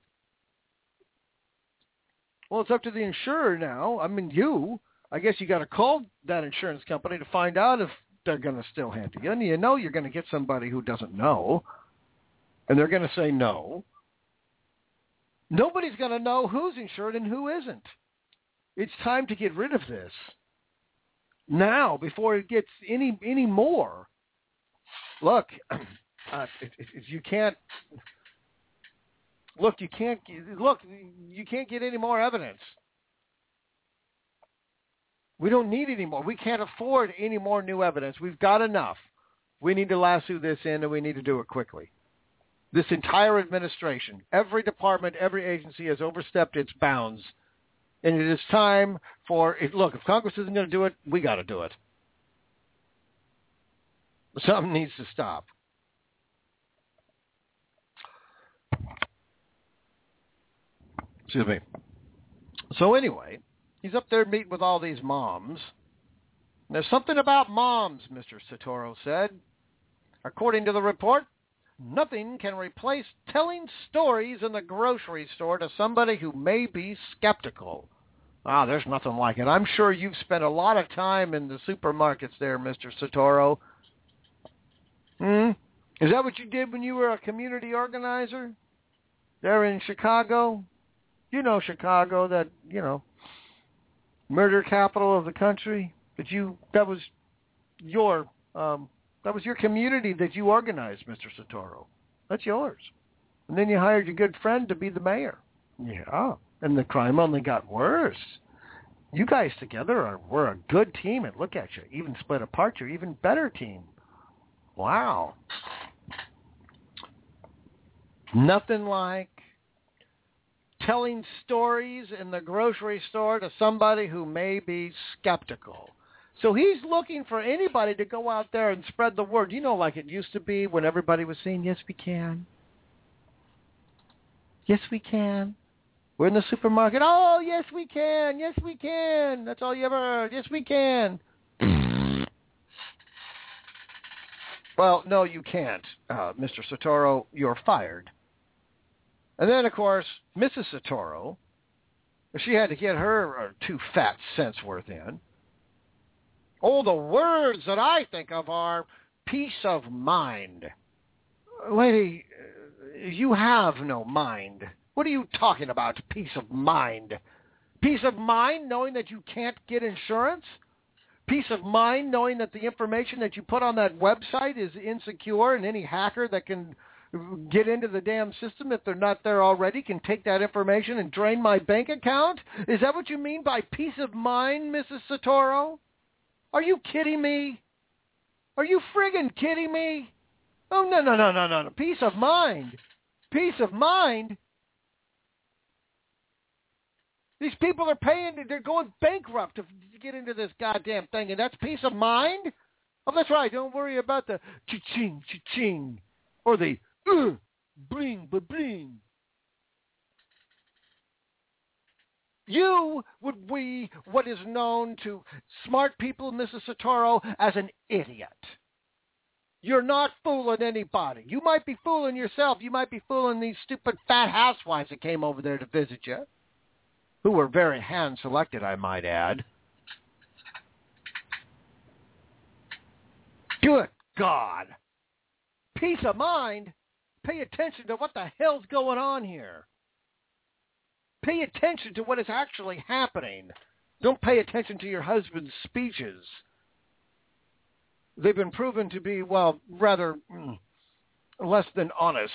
Well, it's up to the insurer now. I mean, I guess you got to call that insurance company to find out if they're going to still handle you. And you're going to get somebody who doesn't know. And they're going to say no. Nobody's going to know who's insured and who isn't. It's time to get rid of this now before it gets any more. Look, you can't get any more evidence. We don't need any more. We can't afford any more new evidence. We've got enough. We need to lasso this in, and we need to do it quickly. This entire administration, every department, every agency has overstepped its bounds. And it is time for, if Congress isn't going to do it, we got to do it. Something needs to stop. Excuse me. So anyway, he's up there meeting with all these moms. There's something about moms, Mr. Soetoro said. According to the report, nothing can replace telling stories in the grocery store to somebody who may be skeptical. There's nothing like it. I'm sure you've spent a lot of time in the supermarkets there, Mr. Soetoro. Is that what you did when you were a community organizer there in Chicago? You know Chicago, that, murder capital of the country. That was your community that you organized, Mr. Soetoro. That's yours. And then you hired your good friend to be the mayor. Yeah. And the crime only got worse. You guys together we're a good team, and look at you. Even split apart, you're even better team. Wow. Nothing like telling stories in the grocery store to somebody who may be skeptical. So he's looking for anybody to go out there and spread the word. You know, like it used to be when everybody was saying, yes, we can. Yes, we can. We're in the supermarket. Oh, yes, we can. Yes, we can. That's all you ever heard. Yes, we can. Well, no, you can't, Mr. Soetoro. You're fired. And then, of course, Mrs. Soetoro, she had to get her 2 fat cents worth in. Oh, the words that I think of are peace of mind. Lady, you have no mind. What are you talking about, peace of mind? Peace of mind knowing that you can't get insurance? Peace of mind knowing that the information that you put on that website is insecure and any hacker that can get into the damn system if they're not there already can take that information and drain my bank account? Is that what you mean by peace of mind, Mrs. Soetoro? Are you kidding me? Are you friggin' kidding me? Oh, no. Peace of mind. Peace of mind? These people are paying, they're going bankrupt to get into this goddamn thing, and that's peace of mind? Oh, that's right. Don't worry about the cha-ching, cha-ching, or the bling, ba-bling. You would be what is known to smart people, Mrs. Soetoro, as an idiot. You're not fooling anybody. You might be fooling yourself. You might be fooling these stupid fat housewives that came over there to visit you, who were very hand-selected, I might add. Good God. Peace of mind? Pay attention to what the hell's going on here. Pay attention to what is actually happening. Don't pay attention to your husband's speeches. They've been proven to be, well, rather less than honest.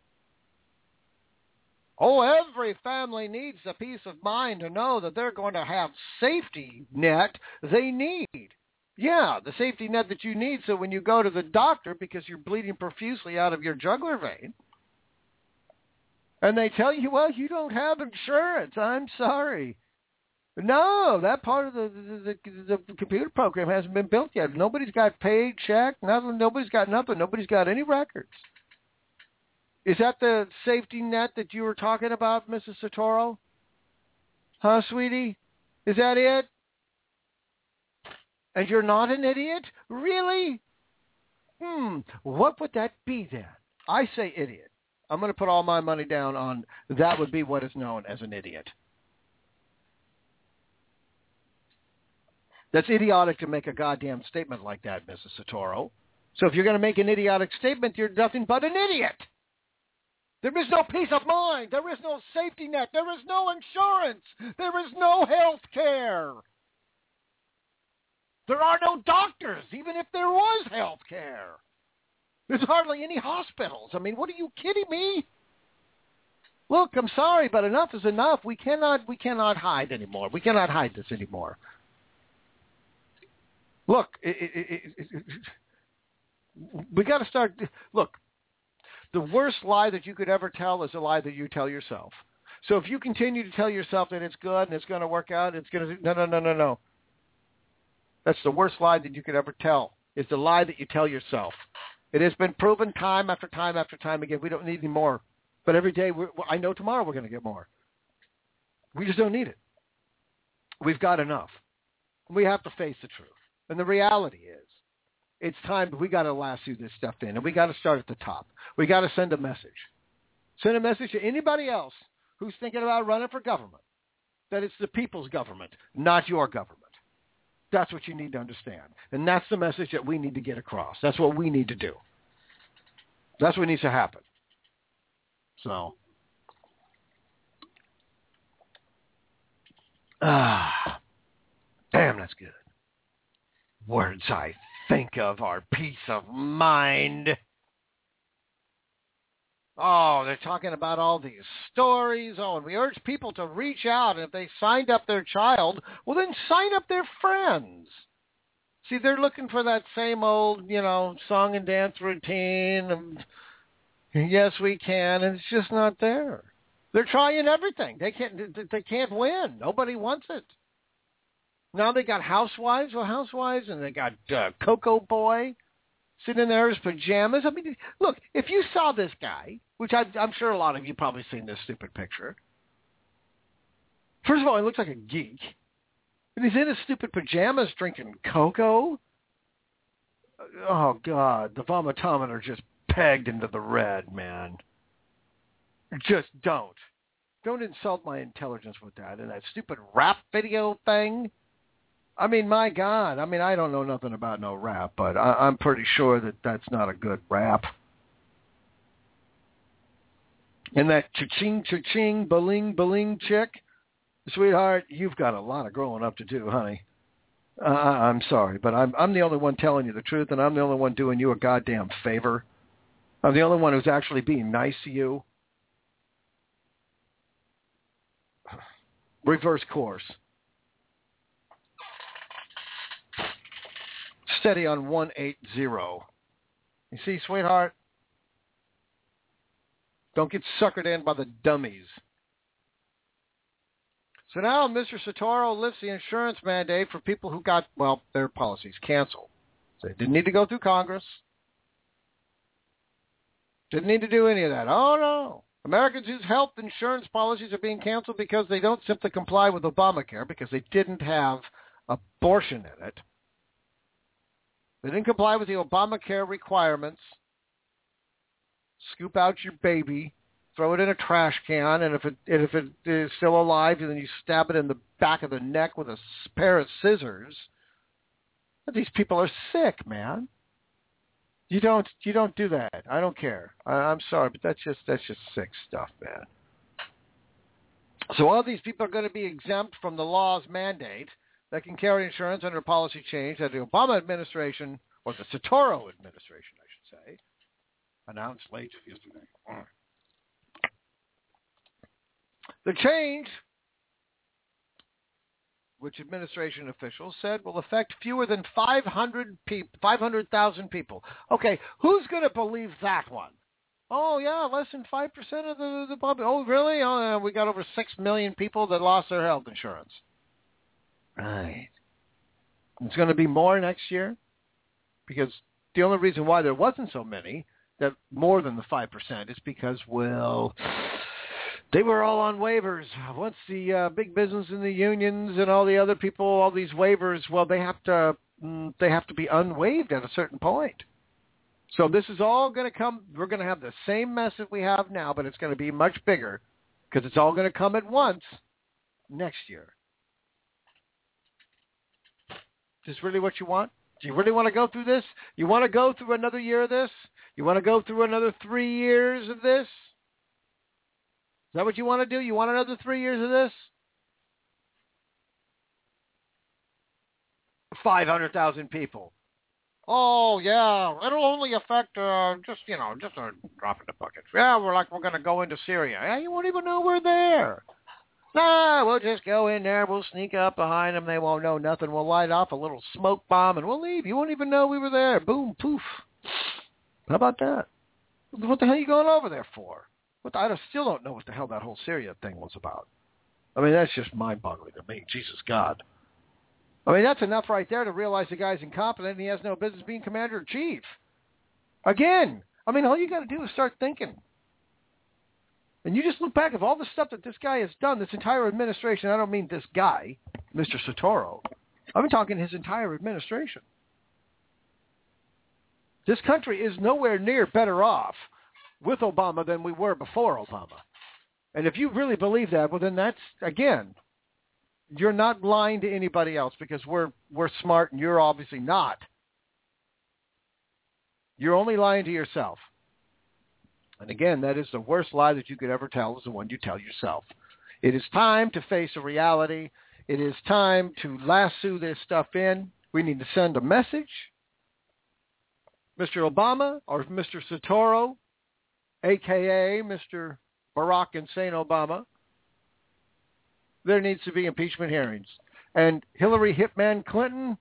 Oh, every family needs a peace of mind to know that they're going to have safety net they need. Yeah, the safety net that you need so when you go to the doctor because you're bleeding profusely out of your jugular vein, and they tell you, well, you don't have insurance. I'm sorry. No, that part of the computer program hasn't been built yet. Nobody's got paid check. Nothing. Nobody's got nothing. Nobody's got any records. Is that the safety net that you were talking about, Mrs. Soetoro? Huh, sweetie? Is that it? And you're not an idiot? Really? What would that be then? I say idiot. I'm going to put all my money down on that would be what is known as an idiot. That's idiotic to make a goddamn statement like that, Mrs. Soetoro. So if you're going to make an idiotic statement, you're nothing but an idiot. There is no peace of mind. There is no safety net. There is no insurance. There is no health care. There are no doctors, even if there was health care. There's hardly any hospitals. I mean, what are you kidding me? Look, I'm sorry, but enough is enough. We cannot hide anymore. We cannot hide this anymore. Look, we got to start. Look, the worst lie that you could ever tell is a lie that you tell yourself. So if you continue to tell yourself that it's good and it's going to work out, it's going to no. That's the worst lie that you could ever tell. Is the lie that you tell yourself. It has been proven time after time after time again. We don't need any more. But every day, I know tomorrow we're going to get more. We just don't need it. We've got enough. We have to face the truth. And the reality is, it's time, we got to lasso this stuff in, and we got to start at the top. We got to send a message. Send a message to anybody else who's thinking about running for government, that it's the people's government, not your government. That's what you need to understand. And that's the message that we need to get across. That's what we need to do. That's what needs to happen. So, damn, that's good. Words I think of are peace of mind. Oh, they're talking about all these stories. Oh, and we urge people to reach out. And if they signed up their child, well, then sign up their friends. See, they're looking for that same old, song and dance routine. And yes, we can. And it's just not there. They're trying everything. They can't win. Nobody wants it. Now they got housewives. Well, housewives, and they got Coco Boy sitting there in his pajamas. I mean, look, if you saw this guy, which I'm sure a lot of you probably seen this stupid picture. First of all, he looks like a geek. And he's in his stupid pajamas drinking cocoa. Oh, God. The vomitometer just pegged into the red, man. Just don't. Don't insult my intelligence with that. And that stupid rap video thing. I mean, my God. I mean, I don't know nothing about no rap, but I'm pretty sure that that's not a good rap. And that cha-ching, cha-ching, baling, baling chick, sweetheart, you've got a lot of growing up to do, honey. I'm sorry, but I'm the only one telling you the truth, and I'm the only one doing you a goddamn favor. I'm the only one who's actually being nice to you. Reverse course. Steady on 180. You see, sweetheart? Don't get suckered in by the dummies. So now Mr. Sotoro lifts the insurance mandate for people who got, their policies canceled. So they didn't need to go through Congress. Didn't need to do any of that. Oh, no. Americans whose health insurance policies are being canceled because they don't simply comply with Obamacare because they didn't have abortion in it. They didn't comply with the Obamacare requirements. Scoop out your baby, throw it in a trash can, and if it is still alive, then you stab it in the back of the neck with a pair of scissors. But these people are sick, man. You don't do that. I don't care. I'm sorry, but that's just sick stuff, man. So all these people are going to be exempt from the law's mandate that can carry insurance under a policy change that the Obama administration, or the Sotoro administration, I should say, announced late yesterday. The change, which administration officials said will affect fewer than 500,000 people. Okay, who's going to believe that one? Oh, yeah, less than 5% of the public. Oh, really? Oh, we got over 6 million people that lost their health insurance. Right. It's going to be more next year because the only reason why there wasn't so many, that more than the 5%, is because, they were all on waivers. Once the big business and the unions and all the other people, all these waivers, they have to be unwaived at a certain point. So this is all going to come. We're going to have the same mess that we have now, but it's going to be much bigger because it's all going to come at once next year. Is this really what you want? Do you really want to go through this? You want to go through another year of this? You want to go through another 3 years of this? Is that what you want to do? You want another 3 years of this? 500,000 people. Oh, yeah, it'll only affect just a drop in the bucket. Yeah, we're going to go into Syria. Yeah, you won't even know we're there. Nah, we'll just go in there. We'll sneak up behind them. They won't know nothing. We'll light off a little smoke bomb, and we'll leave. You won't even know we were there. Boom, poof. How about that? What the hell are you going over there for? I still don't know what the hell that whole Syria thing was about. I mean, that's just mind-boggling to me. Jesus God. I mean, that's enough right there to realize the guy's incompetent and he has no business being commander-in-chief. Again, I mean, all you got to do is start thinking. And you just look back at all the stuff that this guy has done, this entire administration. I don't mean this guy, Mr. Sotoro. I'm talking his entire administration. This country is nowhere near better off with Obama than we were before Obama. And if you really believe that, well, then that's, again, you're not lying to anybody else because we're smart and you're obviously not. You're only lying to yourself. And again, that is the worst lie that you could ever tell, is the one you tell yourself. It is time to face a reality. It is time to lasso this stuff in. We need to send a message. Mr. Obama or Mr. Sotoro, a.k.a. Mr. Barack Hussein Obama, there needs to be impeachment hearings. And Hillary Hitman Clinton,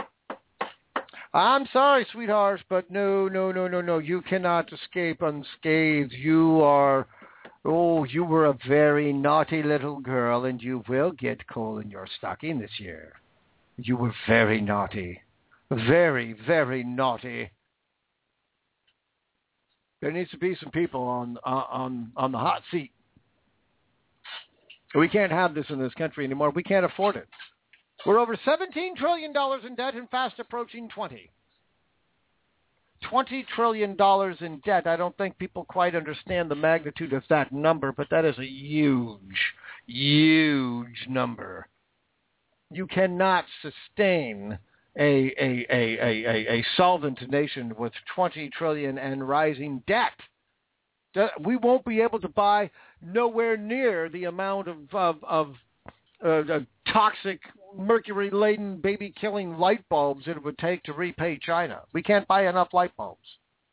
I'm sorry, sweethearts, but no. You cannot escape unscathed. You were a very naughty little girl, and you will get coal in your stocking this year. You were very naughty. Very, very naughty. There needs to be some people on the hot seat. We can't have this in this country anymore. We can't afford it. We're over $17 trillion in debt and fast approaching 20. $20 trillion in debt. I don't think people quite understand the magnitude of that number, but that is a huge, huge number. You cannot sustain a solvent nation with $20 trillion and rising debt. We won't be able to buy nowhere near the amount of toxic, mercury-laden, baby-killing light bulbs it would take to repay China. We can't buy enough light bulbs.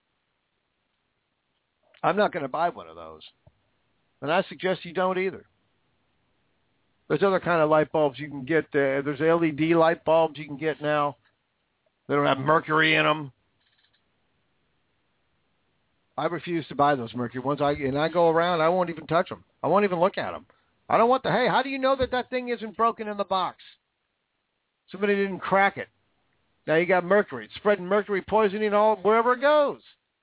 I'm not going to buy one of those. And I suggest you don't either. There's other kind of light bulbs you can get. There's LED light bulbs you can get now. They don't have mercury in them. I refuse to buy those mercury ones. I go around, I won't even touch them. I won't even look at them. I don't want hey, how do you know that thing isn't broken in the box? Somebody didn't crack it. Now you got mercury. It's spreading mercury poisoning all wherever it goes.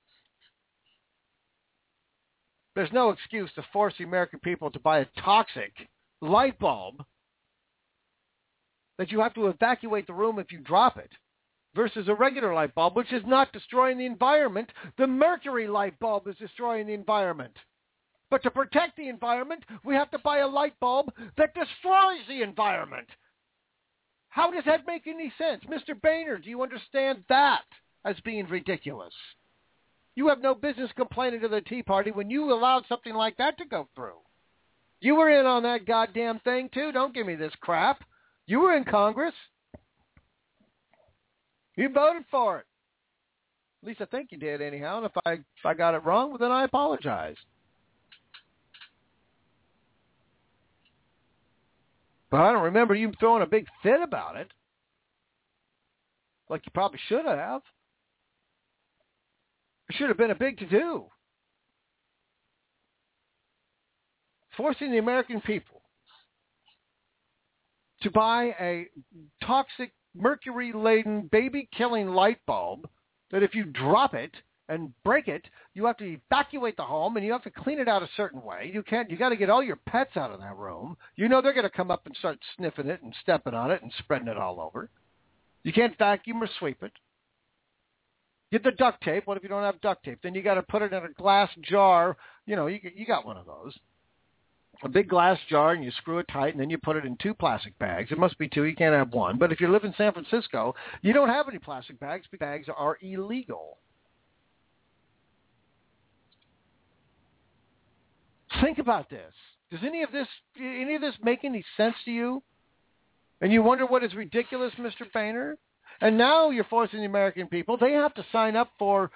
There's no excuse to force the American people to buy a toxic light bulb that you have to evacuate the room if you drop it versus a regular light bulb, which is not destroying the environment. The mercury light bulb is destroying the environment. But to protect the environment, we have to buy a light bulb that destroys the environment. How does that make any sense? Mr. Boehner, do you understand that as being ridiculous? You have no business complaining to the Tea Party when you allowed something like that to go through. You were in on that goddamn thing, too. Don't give me this crap. You were in Congress. You voted for it. At least I think you did, anyhow. And if I got it wrong, well, then I apologize. But I don't remember you throwing a big fit about it, like you probably should have. It should have been a big to-do. Forcing the American people to buy a toxic, mercury-laden, baby-killing light bulb that if you drop it and break it, you have to evacuate the home and you have to clean it out a certain way. You got to get all your pets out of that room. You know they're going to come up and start sniffing it and stepping on it and spreading it all over. You can't vacuum or sweep it. Get the duct tape. What if you don't have duct tape? Then you got to put it in a glass jar. You know, you got one of those. A big glass jar, and you screw it tight, and then you put it in 2 plastic bags. It must be 2. You can't have 1. But if you live in San Francisco, you don't have any plastic bags. Bags are illegal. Think about this. Does any of this make any sense to you? And you wonder what is ridiculous, Mr. Boehner? And now you're forcing the American people. They have to sign up for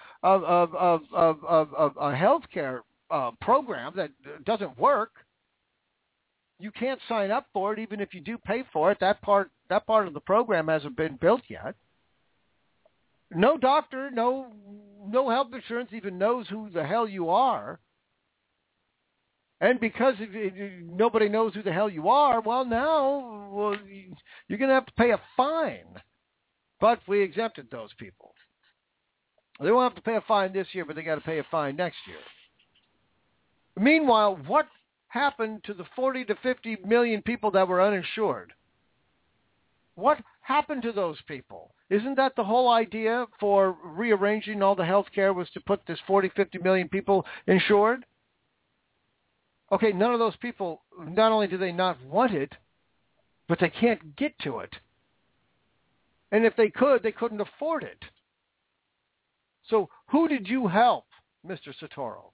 a health care program that doesn't work. You can't sign up for it even if you do pay for it. That part of the program hasn't been built yet. No doctor, no health insurance even knows who the hell you are. And because nobody knows who the hell you are, well, now you're going to have to pay a fine. But we exempted those people. They won't have to pay a fine this year, but they got to pay a fine next year. Meanwhile, what happened to the 40 to 50 million people that were uninsured? What happened to those people? Isn't that the whole idea for rearranging all the health care was to put this 40, 50 million people insured? Okay, none of those people, not only do they not want it, but they can't get to it. And if they could, they couldn't afford it. So who did you help, Mr. Sotoro?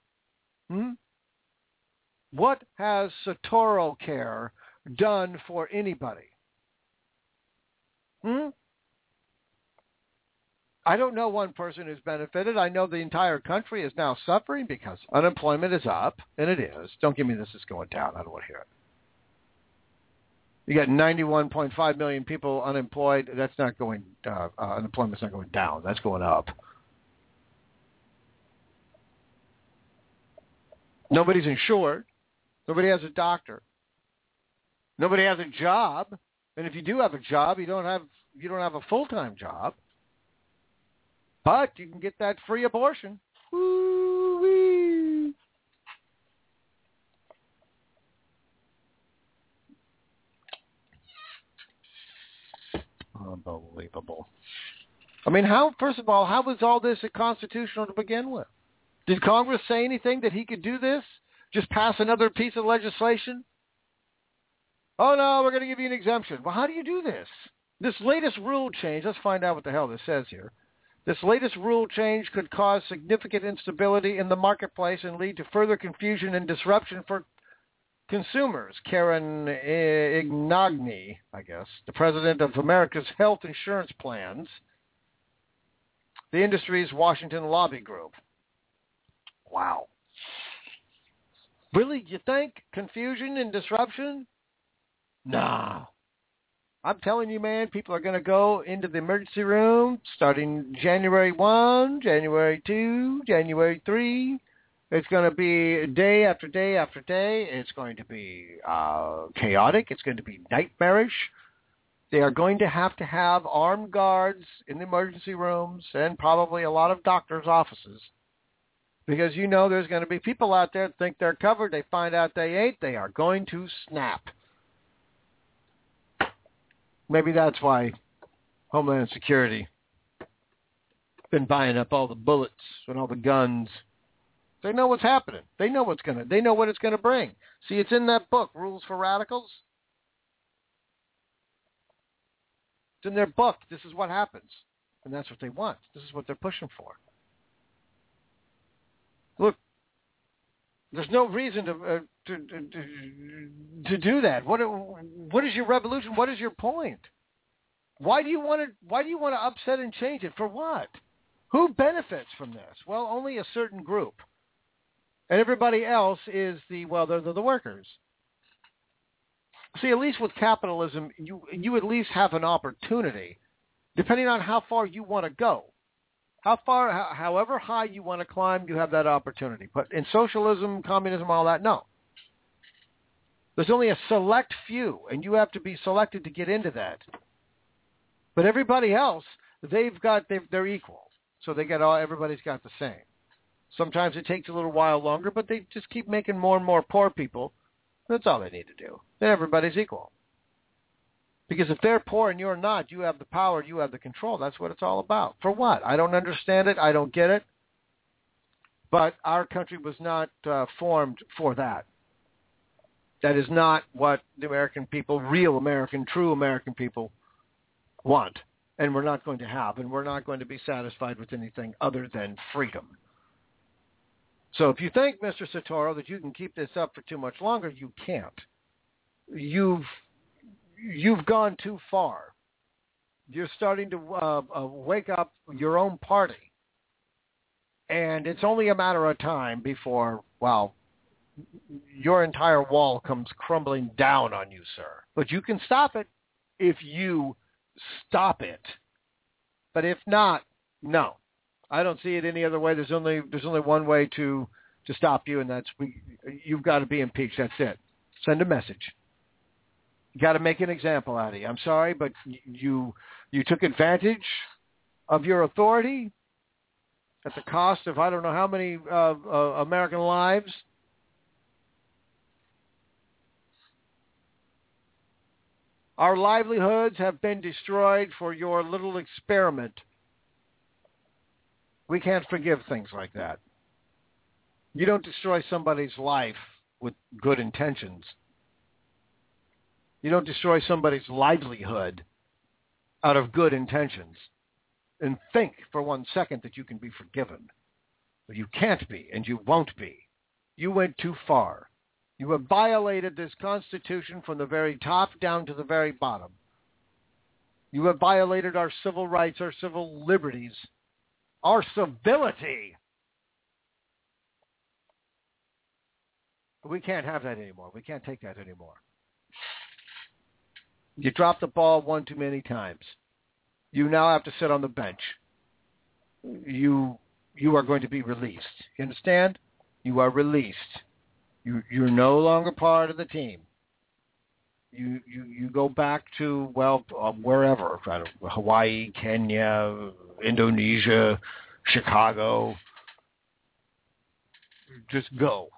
What has Sotoro Care done for anybody? I don't know one person who's benefited. I know the entire country is now suffering because unemployment is up, and it is. Don't give me this is going down. I don't want to hear it. You got 91.5 million people unemployed. That's not going. Unemployment's not going down. That's going up. Nobody's insured. Nobody has a doctor. Nobody has a job. And if you do have a job, you don't have a full-time job. But you can get that free abortion. Woo-wee. Unbelievable. I mean, first of all, how was all this constitutional to begin with? Did Congress say anything that he could do this? Just pass another piece of legislation? Oh, no, we're going to give you an exemption. Well, how do you do this? This latest rule change, let's find out what the hell this says here. This latest rule change could cause significant instability in the marketplace and lead to further confusion and disruption for consumers. Karen Ignagni, I guess, the president of America's Health Insurance Plans, the industry's Washington lobby group. Wow. Really, you think confusion and disruption? No. I'm telling you, man, people are going to go into the emergency room starting January 1, January 2, January 3. It's going to be day after day after day. It's going to be chaotic. It's going to be nightmarish. They are going to have armed guards in the emergency rooms and probably a lot of doctors' offices. Because you know there's going to be people out there that think they're covered. They find out they ain't. They are going to snap. Maybe that's why Homeland Security been buying up all the bullets and all the guns. They know what's happening. They know what it's going to bring. See, it's in that book, Rules for Radicals. It's in their book. This is what happens. And that's what they want. This is what they're pushing for. Look, there's no reason to do that. What is your revolution? What is your point? Why do you want to upset and change it? For what? Who benefits from this? Well, only a certain group, and everybody else is they're the workers. See, at least with capitalism, you at least have an opportunity, depending on how far you want to go. However high you want to climb, you have that opportunity. But in socialism, communism, all that, no. There's only a select few, and you have to be selected to get into that. But everybody else, they're equal. So everybody's got the same. Sometimes it takes a little while longer, but they just keep making more and more poor people. That's all they need to do. Then everybody's equal. Because if they're poor and you're not, you have the power, you have the control. That's what it's all about. For what? I don't understand it. I don't get it. But our country was not formed for that. That is not what the American people, real American, true American people want. And we're not going to have. And we're not going to be satisfied with anything other than freedom. So if you think, Mr. Soetoro, that you can keep this up for too much longer, you can't. You've gone too far. You're starting to wake up your own party. And it's only a matter of time before, your entire wall comes crumbling down on you, sir. But you can stop it if you stop it. But if not, no. I don't see it any other way. There's only one way to stop you, and that's you've got to be impeached. That's it. Send a message. You got to make an example out of you. I'm sorry, but you took advantage of your authority at the cost of I don't know how many American lives. Our livelihoods have been destroyed for your little experiment. We can't forgive things like that. You don't destroy somebody's life with good intentions. You don't destroy somebody's livelihood out of good intentions and think for 1 second that you can be forgiven. But you can't be, and you won't be. You went too far. You have violated this Constitution from the very top down to the very bottom. You have violated our civil rights, our civil liberties our civility. We can't have that anymore. We can't take that anymore. You dropped the ball one too many times. You now have to sit on the bench. You are going to be released. You understand? You are released. You're no longer part of the team. You go back to, wherever, I don't know, Hawaii, Kenya, Indonesia, Chicago. Just go.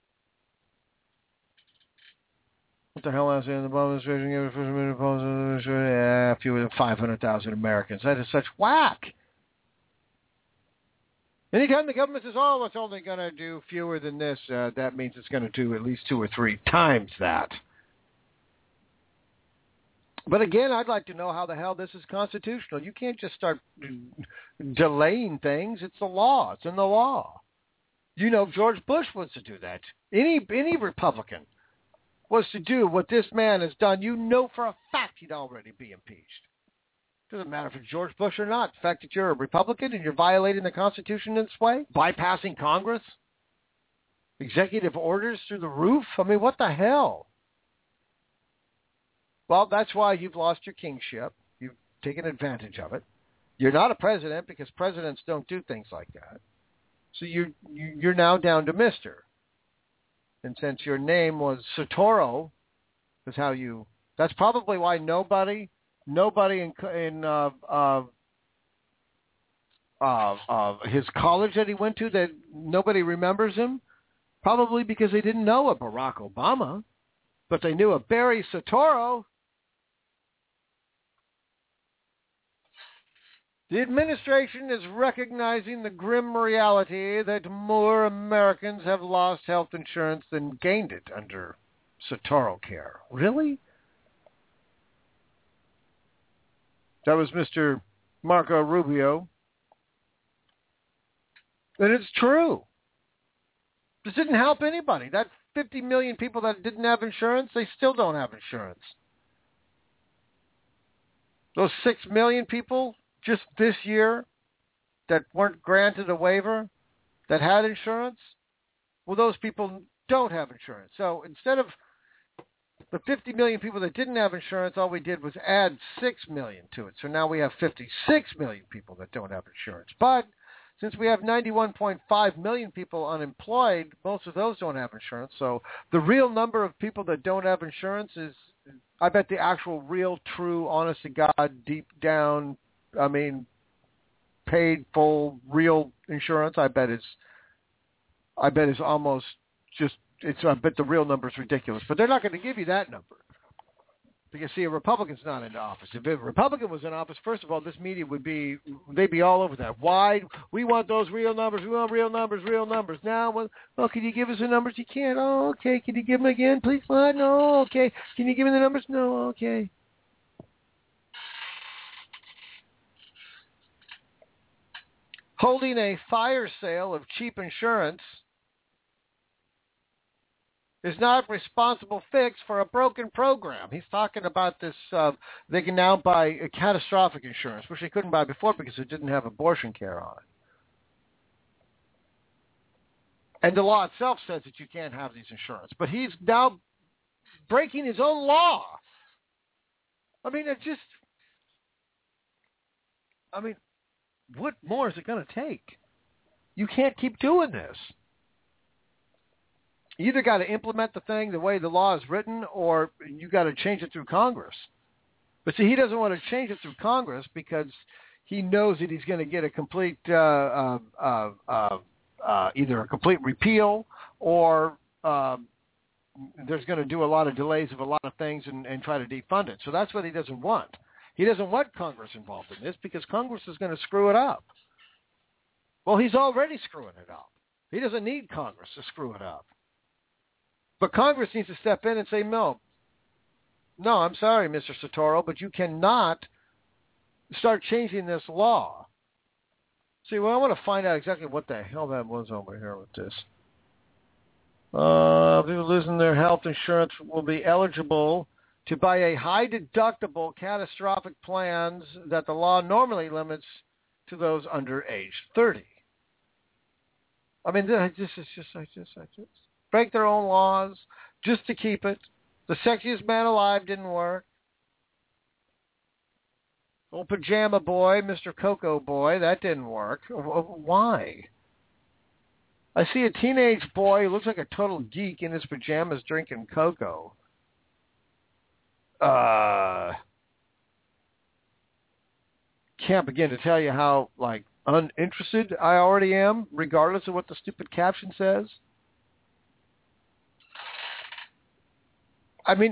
What the hell is it in the Obama administration? Fewer than 500,000 Americans. That is such whack. Anytime the government says, it's only going to do fewer than this, that means it's going to do at least 2 or 3 times that. But again, I'd like to know how the hell this is constitutional. You can't just start delaying things. It's the law. It's in the law. You know, George Bush was to do that. Any Republican was to do what this man has done. You know for a fact he'd already be impeached. Doesn't matter if it's George Bush or not. The fact that you're a Republican and you're violating the Constitution in this way, bypassing Congress, executive orders through the roof. I mean, what the hell? Well, that's why you've lost your kingship. You've taken advantage of it. You're not a president because presidents don't do things like that. So you're now down to Mr. And since your name was Soetoro, is how you. That's probably why nobody in his college that he went to, that nobody remembers him. Probably because they didn't know a Barack Obama, but they knew a Barry Soetoro. The administration is recognizing the grim reality that more Americans have lost health insurance than gained it under Soetoro care. Really? That was Mr. Marco Rubio. And it's true. This didn't help anybody. That 50 million people that didn't have insurance, they still don't have insurance. Those 6 million people just this year that weren't granted a waiver, that had insurance, well, those people don't have insurance. So instead of the 50 million people that didn't have insurance, all we did was add 6 million to it. So now we have 56 million people that don't have insurance. But since we have 91.5 million people unemployed, most of those don't have insurance. So the real number of people that don't have insurance is, I bet the actual real, true, honest to God, deep down, paid full real insurance, I bet is almost just, I bet the real number is ridiculous. But they're not going to give you that number. Because, see, a Republican's not in office. If a Republican was in office, first of all, this media they'd be all over that. Why? We want those real numbers. We want real numbers. Now, can you give us the numbers? You can't. Oh, okay. Can you give them again, please? No, okay. Can you give me the numbers? No, okay. Holding a fire sale of cheap insurance is not a responsible fix for a broken program. He's talking about this, they can now buy a catastrophic insurance, which they couldn't buy before because it didn't have abortion care on it. And the law itself says that you can't have these insurance. But he's now breaking his own law. What more is it going to take? You can't keep doing this. You either got to implement the thing the way the law is written, or you got to change it through Congress. But see, he doesn't want to change it through Congress because he knows that he's going to get a complete, either a complete repeal, or there's going to do a lot of delays of a lot of things and try to defund it. So that's what he doesn't want. He doesn't want Congress involved in this because Congress is going to screw it up. Well, he's already screwing it up. He doesn't need Congress to screw it up. But Congress needs to step in and say, no, I'm sorry, Mr. Soetoro, but you cannot start changing this law. See, well, I want to find out exactly what the hell that was over here with this. People losing their health insurance will be eligible to buy a high-deductible catastrophic plans that the law normally limits to those under age 30. I mean, I just break their own laws just to keep it. The sexiest man alive didn't work. Old pajama boy, Mr. Cocoa boy, that didn't work. Why? I see a teenage boy who looks like a total geek in his pajamas drinking cocoa. Can't begin to tell you how, uninterested I already am, regardless of what the stupid caption says. I'm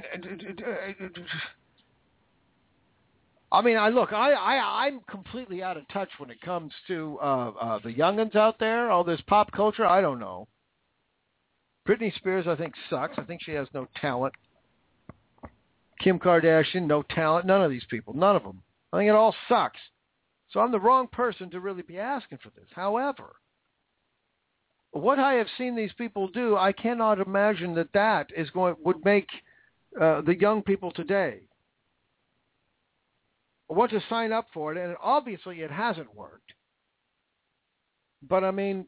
completely out of touch when it comes to the youngins out there, all this pop culture. I don't know. Britney Spears, I think, sucks. I think she has no talent. Kim Kardashian, no talent. None of these people. None of them. I think it all sucks. So I'm the wrong person to really be asking for this. However, what I have seen these people do, I cannot imagine that would make the young people today want to sign up for it, and obviously it hasn't worked. But I mean,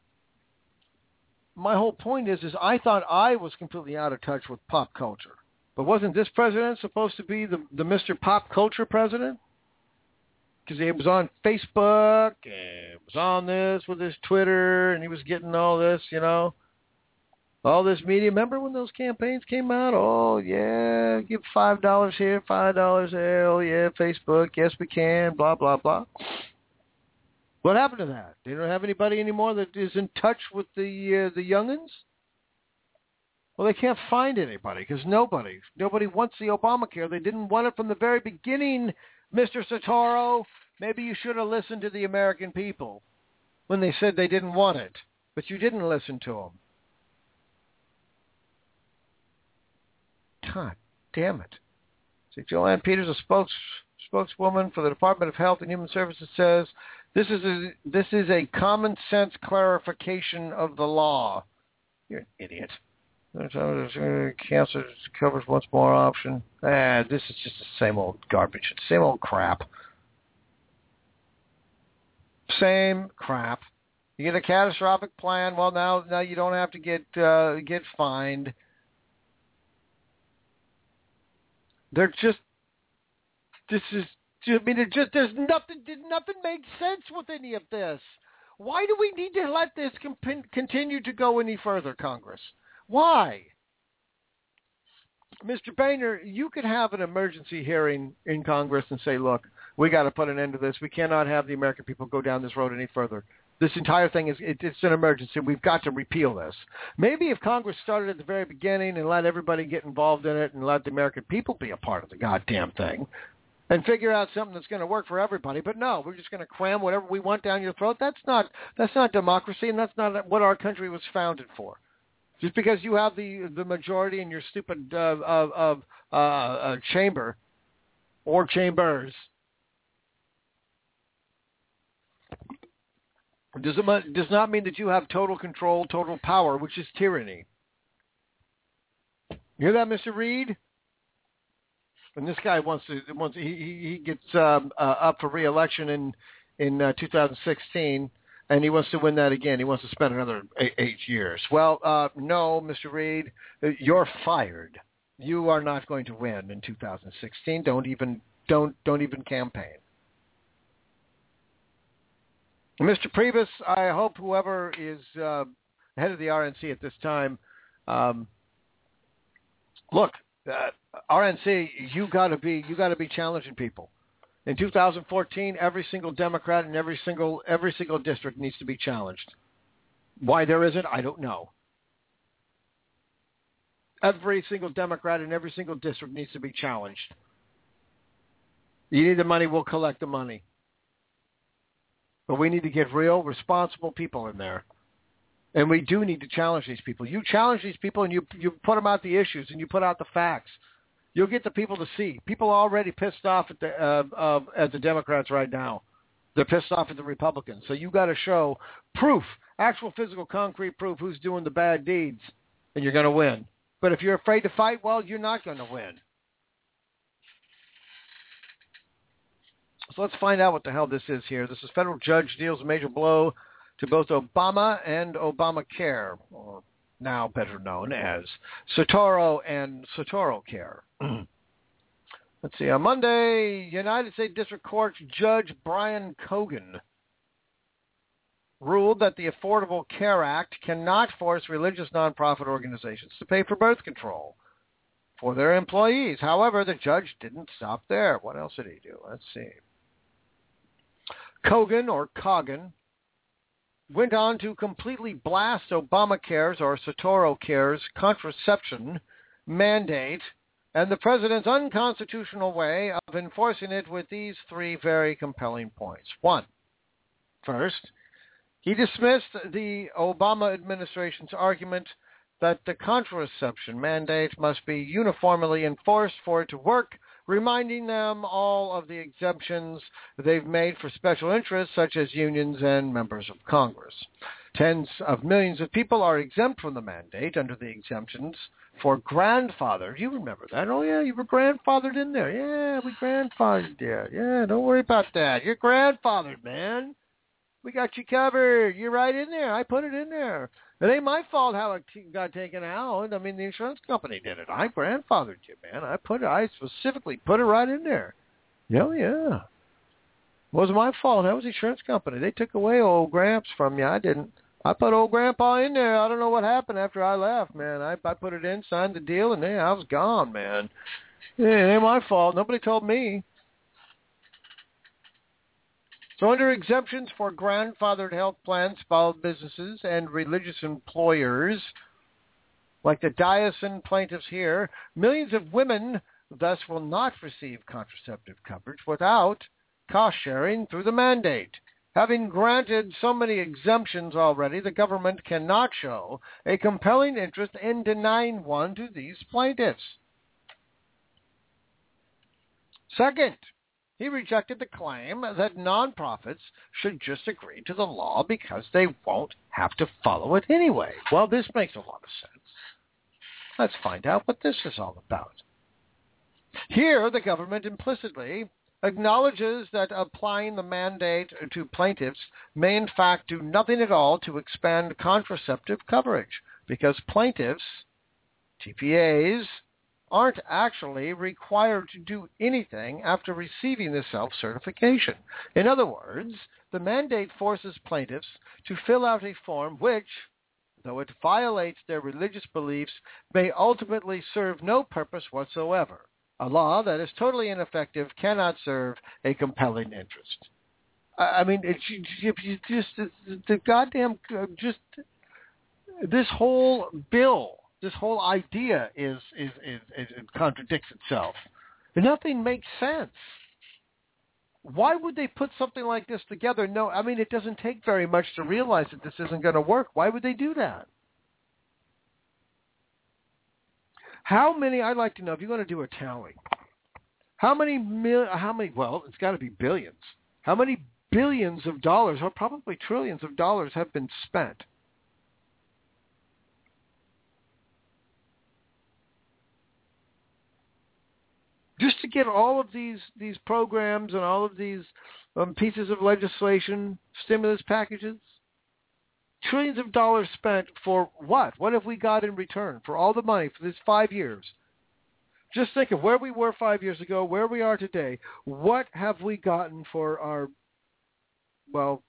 my whole point is I thought I was completely out of touch with pop culture. But wasn't this president supposed to be the Mr. Pop Culture president? Because he was on Facebook, and was on this with his Twitter, and he was getting all this, all this media. Remember when those campaigns came out? Oh, yeah, give $5 here, $5 there. Oh, yeah, Facebook, yes, we can, blah, blah, blah. What happened to that? They don't have anybody anymore that is in touch with the youngins? Well, they can't find anybody because nobody wants the Obamacare. They didn't want it from the very beginning, Mr. Sotoro. Maybe you should have listened to the American people when they said they didn't want it, but you didn't listen to them. God damn it. See, Joanne Peters, a spokeswoman for the Department of Health and Human Services, says this is a common sense clarification of the law. You're an idiot. Cancer covers once more option. This is just the same old garbage. Same old crap. Same crap. You get a catastrophic plan. Well, now you don't have to get fined. There's nothing makes sense with any of this. Why do we need to let this continue to go any further, Congress? Why? Mr. Boehner, you could have an emergency hearing in Congress and say, look, we got to put an end to this. We cannot have the American people go down this road any further. This entire thing it's an emergency. We've got to repeal this. Maybe if Congress started at the very beginning and let everybody get involved in it and let the American people be a part of the goddamn thing and figure out something that's going to work for everybody. But no, we're just going to cram whatever we want down your throat. That's not democracy, and that's not what our country was founded for. Just because you have the majority in your stupid chamber or chambers does not mean that you have total control, total power, which is tyranny. You hear that, Mr. Reed? And this guy he gets up for re-election in 2016. And he wants to win that again. He wants to spend another 8 years. Well, no, Mr. Reed, you're fired. You are not going to win in 2016. Don't even campaign. Mr. Priebus, I hope whoever is head of the RNC at this time, look, RNC, you got to be challenging people. In 2014, every single Democrat in every single district needs to be challenged. Why there isn't, I don't know. Every single Democrat in every single district needs to be challenged. You need the money, we'll collect the money. But we need to get real, responsible people in there. And we do need to challenge these people. You challenge these people and you put them out the issues and you put out the facts. You'll get the people to see. People are already pissed off at the Democrats right now. They're pissed off at the Republicans. So you got to show proof, actual physical concrete proof who's doing the bad deeds, and you're going to win. But if you're afraid to fight, well, you're not going to win. So let's find out what the hell this is here. This is federal judge deals a major blow to both Obama and Obamacare, or now better known as Soetoro and Soetoro Care. Let's see. On Monday, United States District Court Judge Brian Cogan ruled that the Affordable Care Act cannot force religious nonprofit organizations to pay for birth control for their employees. However, the judge didn't stop there. What else did he do? Let's see. Cogan went on to completely blast Obamacare's or Soetoro Care's contraception mandate and the president's unconstitutional way of enforcing it with these three very compelling points. One, first, he dismissed the Obama administration's argument that the contraception mandate must be uniformly enforced for it to work, reminding them all of the exemptions they've made for special interests such as unions and members of Congress. Tens of millions of people are exempt from the mandate under the exemptions for grandfathered. You remember that? Oh, yeah, you were grandfathered in there. Yeah, we grandfathered there. Yeah, don't worry about that. You're grandfathered, man. We got you covered. You're right in there. I put it in there. It ain't my fault how it got taken out. I mean, the insurance company did it. I grandfathered you, man. I specifically put it right in there. Yeah, yeah. It wasn't my fault. That was the insurance company. They took away old Gramps from you. I didn't. I put old Grandpa in there. I don't know what happened after I left, man. I put it in, signed the deal, and I was gone, man. Yeah, it ain't my fault. Nobody told me. So under exemptions for grandfathered health plans, small businesses, and religious employers, like the Dyson plaintiffs here, millions of women thus will not receive contraceptive coverage without cost sharing through the mandate. Having granted so many exemptions already, the government cannot show a compelling interest in denying one to these plaintiffs. Second, he rejected the claim that nonprofits should just agree to the law because they won't have to follow it anyway. Well, this makes a lot of sense. Let's find out what this is all about. Here, the government implicitly acknowledges that applying the mandate to plaintiffs may in fact do nothing at all to expand contraceptive coverage because plaintiffs, TPAs, aren't actually required to do anything after receiving the self-certification. In other words, the mandate forces plaintiffs to fill out a form which, though it violates their religious beliefs, may ultimately serve no purpose whatsoever. A law that is totally ineffective cannot serve a compelling interest. I mean, this whole bill, this whole idea it contradicts itself. Nothing makes sense. Why would they put something like this together? No, I mean, it doesn't take very much to realize that this isn't going to work. Why would they do that? How many, I'd like to know, if you're going to do a tally, how many, well, it's got to be billions. How many billions of dollars, or probably trillions of dollars, have been spent just to get all of these programs and all of these pieces of legislation, stimulus packages? Trillions of dollars spent for what? What have we got in return for all the money for this 5 years? Just think of where we were 5 years ago, where we are today. What have we gotten for our, $8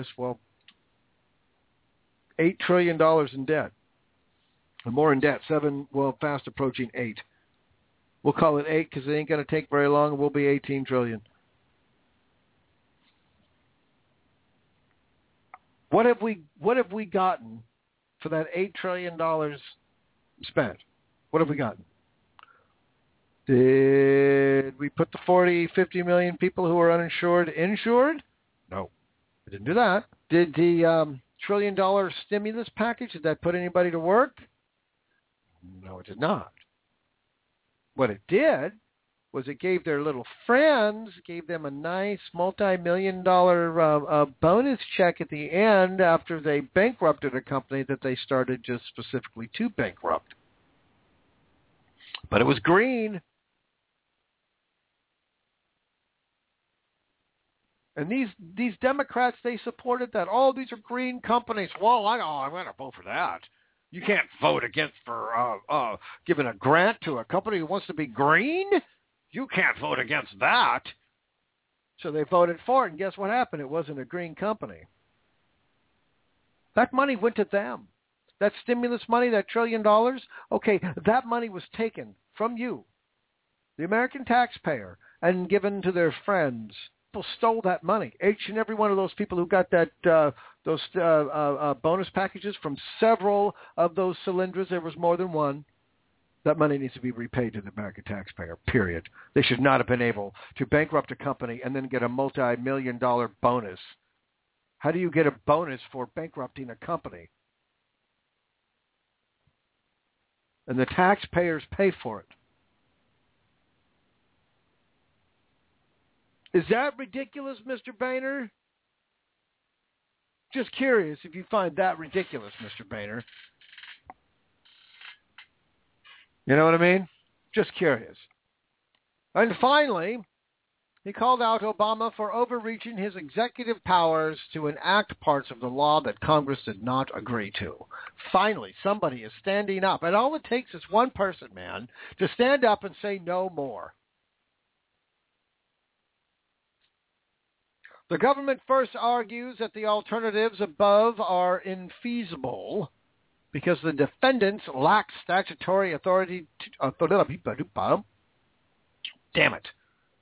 trillion in debt? Or more in debt, fast approaching 8. We'll call it 8 because it ain't going to take very long, and we'll be 18 trillion. What have we gotten for that $8 trillion spent? What have we gotten? Did we put the 40, 50 million people who are uninsured insured? No, we didn't do that. Did the $1 trillion stimulus package, did that put anybody to work? No, it did not. What it did was it gave their little friends, gave them a nice multi-million-dollar bonus check at the end after they bankrupted a company that they started just specifically to bankrupt. But it was green. And these Democrats, they supported that. Oh, these are green companies. Well, I'm going to vote for that. You can't vote against for giving a grant to a company who wants to be green. You can't vote against that. So they voted for it, and guess what happened? It wasn't a green company. That money went to them. That stimulus money, that $1 trillion, okay, that money was taken from you, the American taxpayer, and given to their friends. People stole that money. Each and every one of those people who got that those bonus packages from several of those cylinders, there was more than one, that money needs to be repaid to the American taxpayer, period. They should not have been able to bankrupt a company and then get a multi-million-dollar bonus. How do you get a bonus for bankrupting a company? And the taxpayers pay for it. Is that ridiculous, Mr. Boehner? Just curious if you find that ridiculous, Mr. Boehner. You know what I mean? Just curious. And finally, he called out Obama for overreaching his executive powers to enact parts of the law that Congress did not agree to. Finally, somebody is standing up. And all it takes is one person, man, to stand up and say no more. The government first argues that the alternatives above are infeasible because the defendants lack statutory authority to... Damn it.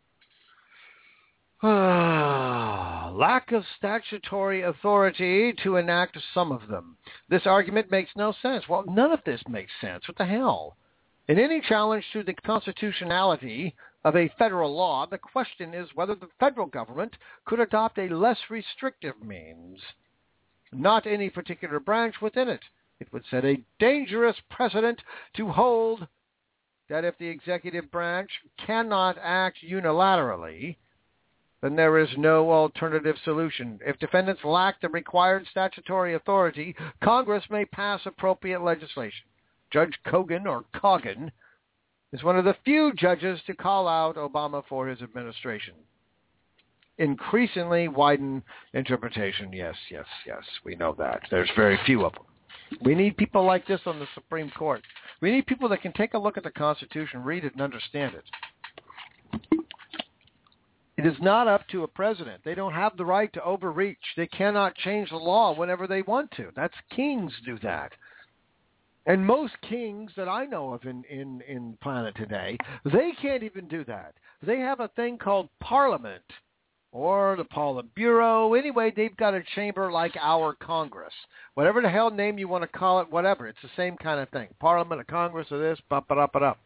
Lack of statutory authority to enact some of them. This argument makes no sense. Well, none of this makes sense. What the hell? In any challenge to the constitutionality of a federal law, the question is whether the federal government could adopt a less restrictive means, not any particular branch within it. It would set a dangerous precedent to hold that if the executive branch cannot act unilaterally, then there is no alternative solution. If defendants lack the required statutory authority, Congress may pass appropriate legislation. Judge Cogan is one of the few judges to call out Obama for his administration. Increasingly widened interpretation. Yes, we know that. There's very few of them. We need people like this on the Supreme Court. We need people that can take a look at the Constitution, read it, and understand it. It is not up to a president. They don't have the right to overreach. They cannot change the law whenever they want to. That's kings do that. And most kings that I know of in planet today, they can't even do that. They have a thing called Parliament or the Politburo. Anyway, they've got a chamber like our Congress. Whatever the hell name you want to call it, whatever. It's the same kind of thing. Parliament, a Congress, or this, ba-ba-da-ba-da.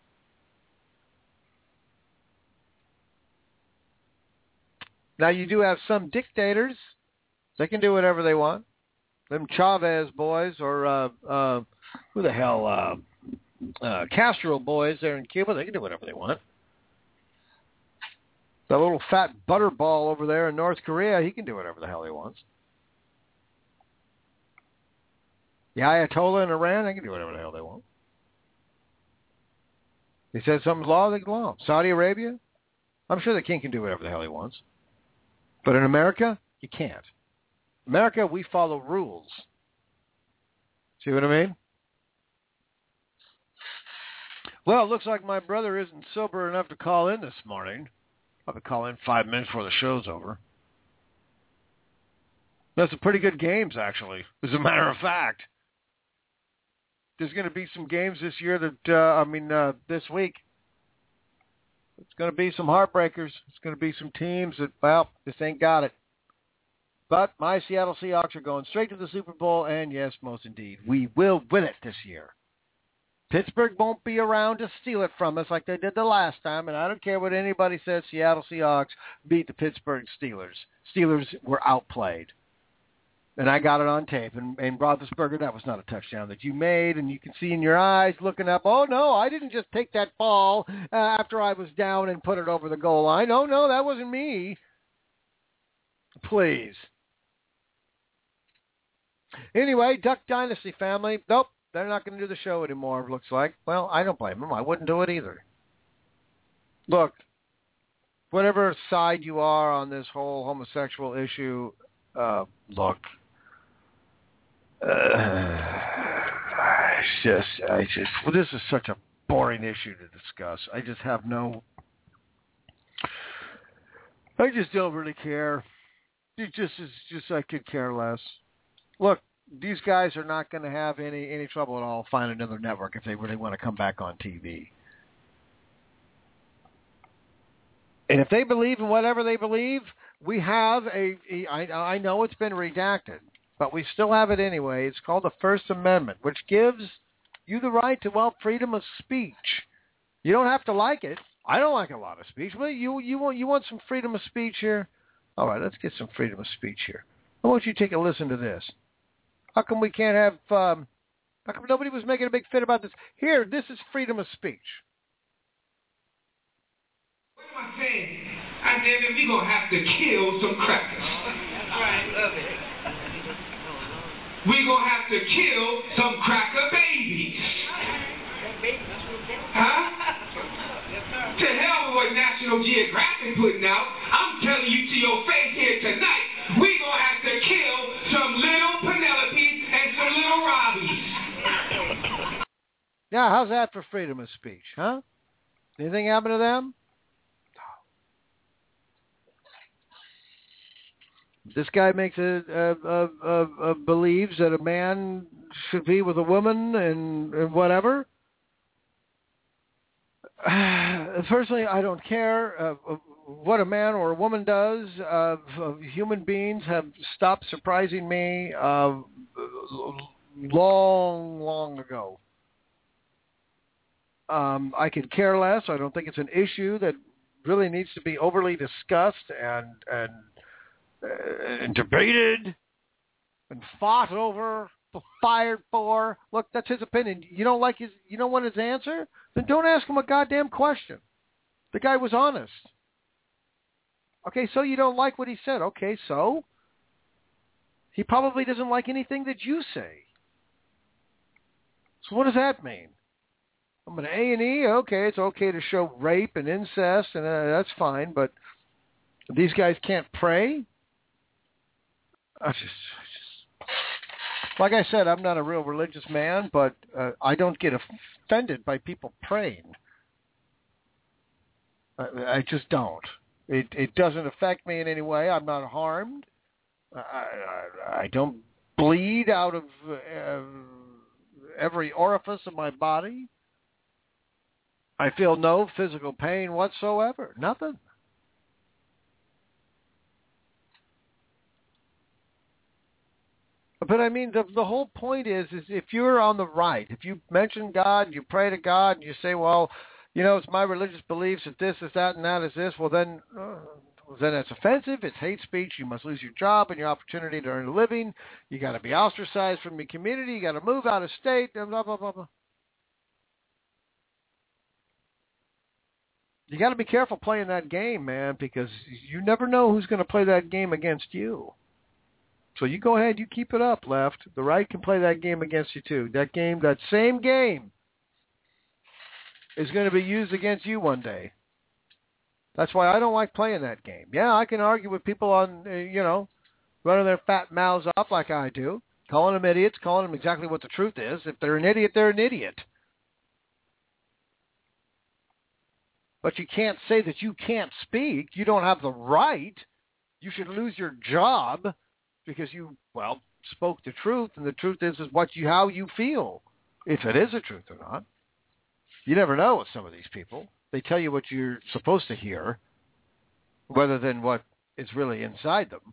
Now, you do have some dictators. They can do whatever they want. Them Chavez boys or who the hell, Castro boys there in Cuba, they can do whatever they want. That little fat butterball over there in North Korea, he can do whatever the hell he wants. The Ayatollah in Iran, they can do whatever the hell they want. He says something's law, they can law. Saudi Arabia, I'm sure the king can do whatever the hell he wants. But in America, you can't. America, we follow rules. See what I mean? Well, it looks like my brother isn't sober enough to call in this morning. I'll be calling in 5 minutes before the show's over. That's some pretty good games, actually, as a matter of fact. There's going to be some games this year that, this week. It's going to be some heartbreakers. It's going to be some teams that, well, just ain't got it. But my Seattle Seahawks are going straight to the Super Bowl, and yes, most indeed, we will win it this year. Pittsburgh won't be around to steal it from us like they did the last time, and I don't care what anybody says, Seattle Seahawks beat the Pittsburgh Steelers. Steelers were outplayed. And I got it on tape. And Roethlisberger, that was not a touchdown that you made, and you can see in your eyes looking up, oh, no, I didn't just take that ball after I was down and put it over the goal line. Oh, no, that wasn't me. Please. Anyway, Duck Dynasty family, nope. They're not going to do the show anymore, it looks like. Well, I don't blame them. I wouldn't do it either. Look, whatever side you are on this whole homosexual issue, look, this is such a boring issue to discuss. I just don't really care. I could care less. Look, these guys are not going to have any trouble at all finding another network if they really want to come back on TV. And if they believe in whatever they believe, we have I know it's been redacted, but we still have it anyway. It's called the First Amendment, which gives you the right to, freedom of speech. You don't have to like it. I don't like a lot of speech. But you want some freedom of speech here? All right, let's get some freedom of speech here. I want you to take a listen to this. How come we can't have, how come nobody was making a big fit about this? Here, this is freedom of speech. What am I saying? I damn it, we're going to have to kill some crackers. That's right, love it. We're going to have to kill some cracker babies. Huh? To hell with what National Geographic putting out. I'm telling you to your face here tonight, we're going to have to kill some little Penelopes and some little Robbies. Yeah, how's that for freedom of speech, huh? Anything happen to them? This guy makes believes that a man should be with a woman and whatever. Personally, I don't care what a man or a woman does. Human beings have stopped surprising me long ago. I could care less. I don't think it's an issue that really needs to be overly discussed and debated and fought over, fired for. Look, that's his opinion. You don't like his, you don't want his answer? Then don't ask him a goddamn question. The guy was honest. Okay, so you don't like what he said. Okay, so? He probably doesn't like anything that you say. So what does that mean? I'm an A&E. Okay, it's okay to show rape and incest, and that's fine, but these guys can't pray? Like I said, I'm not a real religious man, but I don't get offended by people praying. I just don't. It doesn't affect me in any way. I'm not harmed. I don't bleed out of every orifice of my body. I feel no physical pain whatsoever. Nothing. But I mean, the whole point is if you're on the right, if you mention God, you pray to God, and you say, well, you know, it's my religious beliefs that this is that and that is this, well, then it's offensive. It's hate speech. You must lose your job and your opportunity to earn a living. You got to be ostracized from your community. You got to move out of state, and blah, blah, blah, blah. You got to be careful playing that game, man, because you never know who's going to play that game against you. So you go ahead, you keep it up, left. The right can play that game against you too. That game, that same game, is going to be used against you one day. That's why I don't like playing that game. Yeah, I can argue with people on, running their fat mouths off like I do, calling them idiots, calling them exactly what the truth is. If they're an idiot, they're an idiot. But you can't say that you can't speak. You don't have the right. You should lose your job because you, spoke the truth, and the truth is how you feel, if it is the truth or not. You never know with some of these people. They tell you what you're supposed to hear, rather than what is really inside them.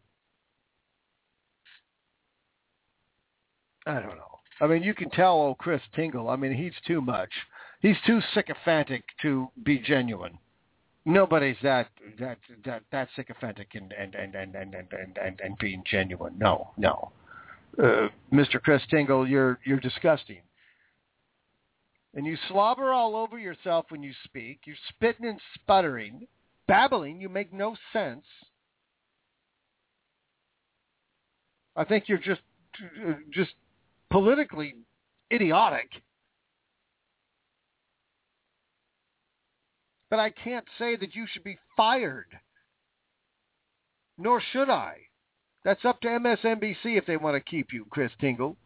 I don't know. I mean, you can tell old Chris Tingle. I mean, he's too much. He's too sycophantic to be genuine. Nobody's that sycophantic and being genuine. No. Mr. Chris Tingle, you're disgusting. And you slobber all over yourself when you speak. You're spitting and sputtering, babbling. You make no sense. I think you're just politically idiotic. But I can't say that you should be fired. Nor should I. That's up to MSNBC if they want to keep you, Chris Tingle.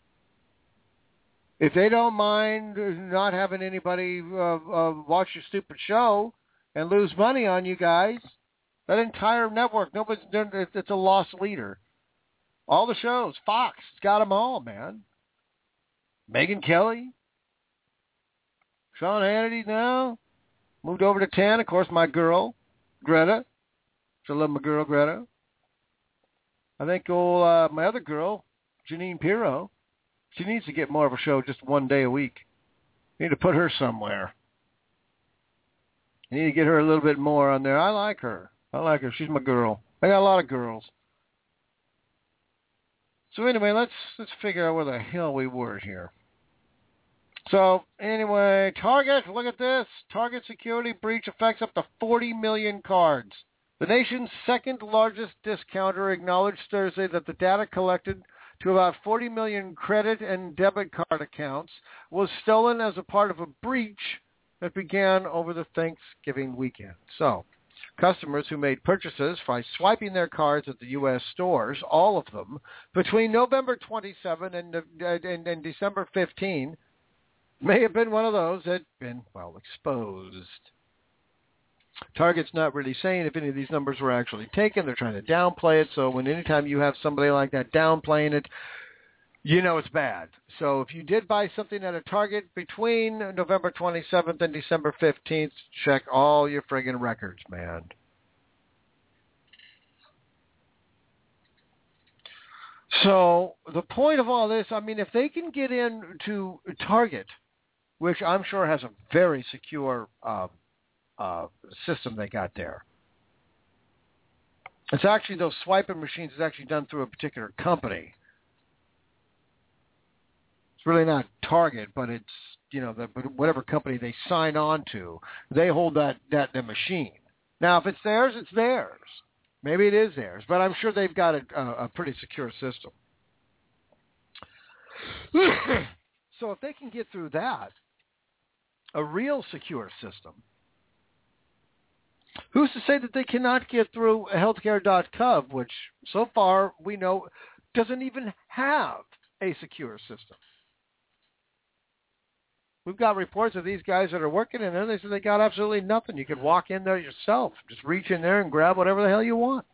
If they don't mind not having anybody watch your stupid show and lose money on you guys, that entire network, it's a lost leader. All the shows, Fox, it's got them all, man. Megyn Kelly, Sean Hannity now, moved over to 10. Of course, my girl, Greta. I love my girl, Greta. I think my other girl, Janine Pirro, she needs to get more of a show just one day a week. You need to put her somewhere. You need to get her a little bit more on there. I like her. She's my girl. I got a lot of girls. So anyway, let's figure out where the hell we were here. So anyway, Target, look at this. Target security breach affects up to 40 million cards. The nation's second largest discounter acknowledged Thursday that the data collected to about 40 million credit and debit card accounts was stolen as a part of a breach that began over the Thanksgiving weekend. So, customers who made purchases by swiping their cards at the U.S. stores, all of them, between November 27 and December 15, may have been one of those that had been, well, exposed. Target's not really saying if any of these numbers were actually taken. They're trying to downplay it. So anytime you have somebody like that downplaying it, you know it's bad. So if you did buy something at a Target between November 27th and December 15th, check all your friggin' records, man. So the point of all this, I mean, if they can get into Target, which I'm sure has a very secure system they got there. It's actually, those swiping machines is actually done through a particular company. It's really not Target, but it's, whatever company they sign on to, they hold the machine. Now, if it's theirs, it's theirs. Maybe it is theirs, but I'm sure they've got a pretty secure system. So if they can get through that, a real secure system, who's to say that they cannot get through healthcare.gov, which so far we know doesn't even have a secure system? We've got reports of these guys that are working in there. They say they got absolutely nothing. You can walk in there yourself. Just reach in there and grab whatever the hell you want.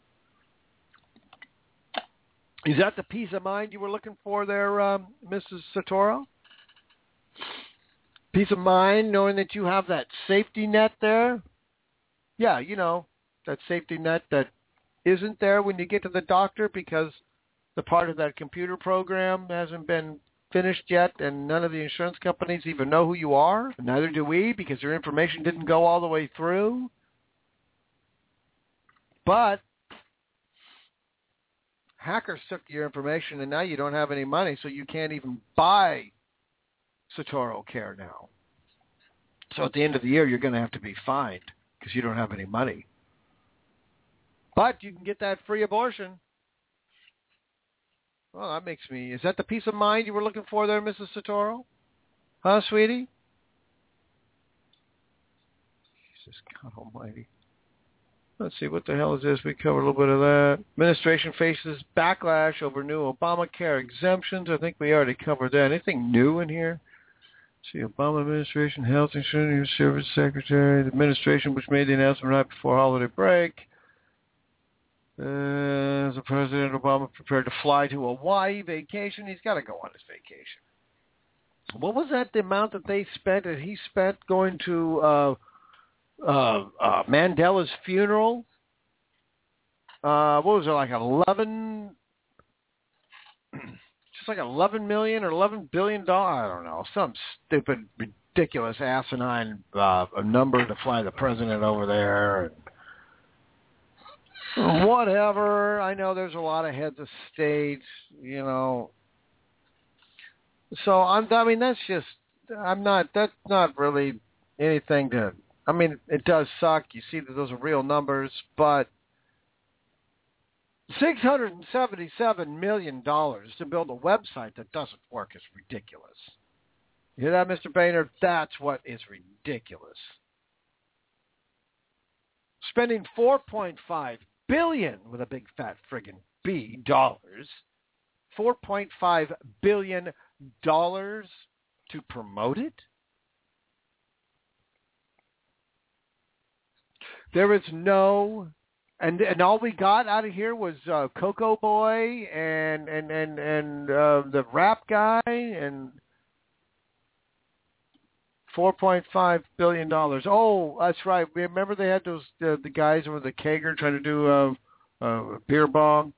Is that the peace of mind you were looking for there, Mrs. Satoro? Peace of mind knowing that you have that safety net there? Yeah, that safety net that isn't there when you get to the doctor because the part of that computer program hasn't been finished yet and none of the insurance companies even know who you are. Neither do we because your information didn't go all the way through. But hackers took your information and now you don't have any money, so you can't even buy Satoro Care now. So at the end of the year, you're going to have to be fined because you don't have any money. But you can get that free abortion. Well, that makes me... Is that the peace of mind you were looking for there, Mrs. Satoro? Huh, sweetie? Jesus, God almighty. Let's see, what the hell is this? We covered a little bit of that. Administration faces backlash over new Obamacare exemptions. I think we already covered that. Anything new in here? See, Obama administration, Health Insurance Service Secretary, the administration which made the announcement right before holiday break. As the President Obama prepared to fly to a Hawaii vacation, he's got to go on his vacation. What was that, the amount that they spent, that he spent going to Mandela's funeral? What was it, like 11... Just like $11 million or $11 billion, I don't know, some stupid, ridiculous, asinine number to fly the president over there. And whatever. I know there's a lot of heads of states, So that's not really anything to. I mean, it does suck. You see that those are real numbers, but $677 million to build a website that doesn't work is ridiculous. You hear that, Mr. Boehner? That's what is ridiculous. spending $4.5 billion with a big fat friggin' B dollars, $4.5 billion to promote it? There is no, and all we got out of here was Coco Boy and the rap guy and $4.5 billion. Oh, that's right. Remember they had those the guys with the kegger trying to do a beer bong,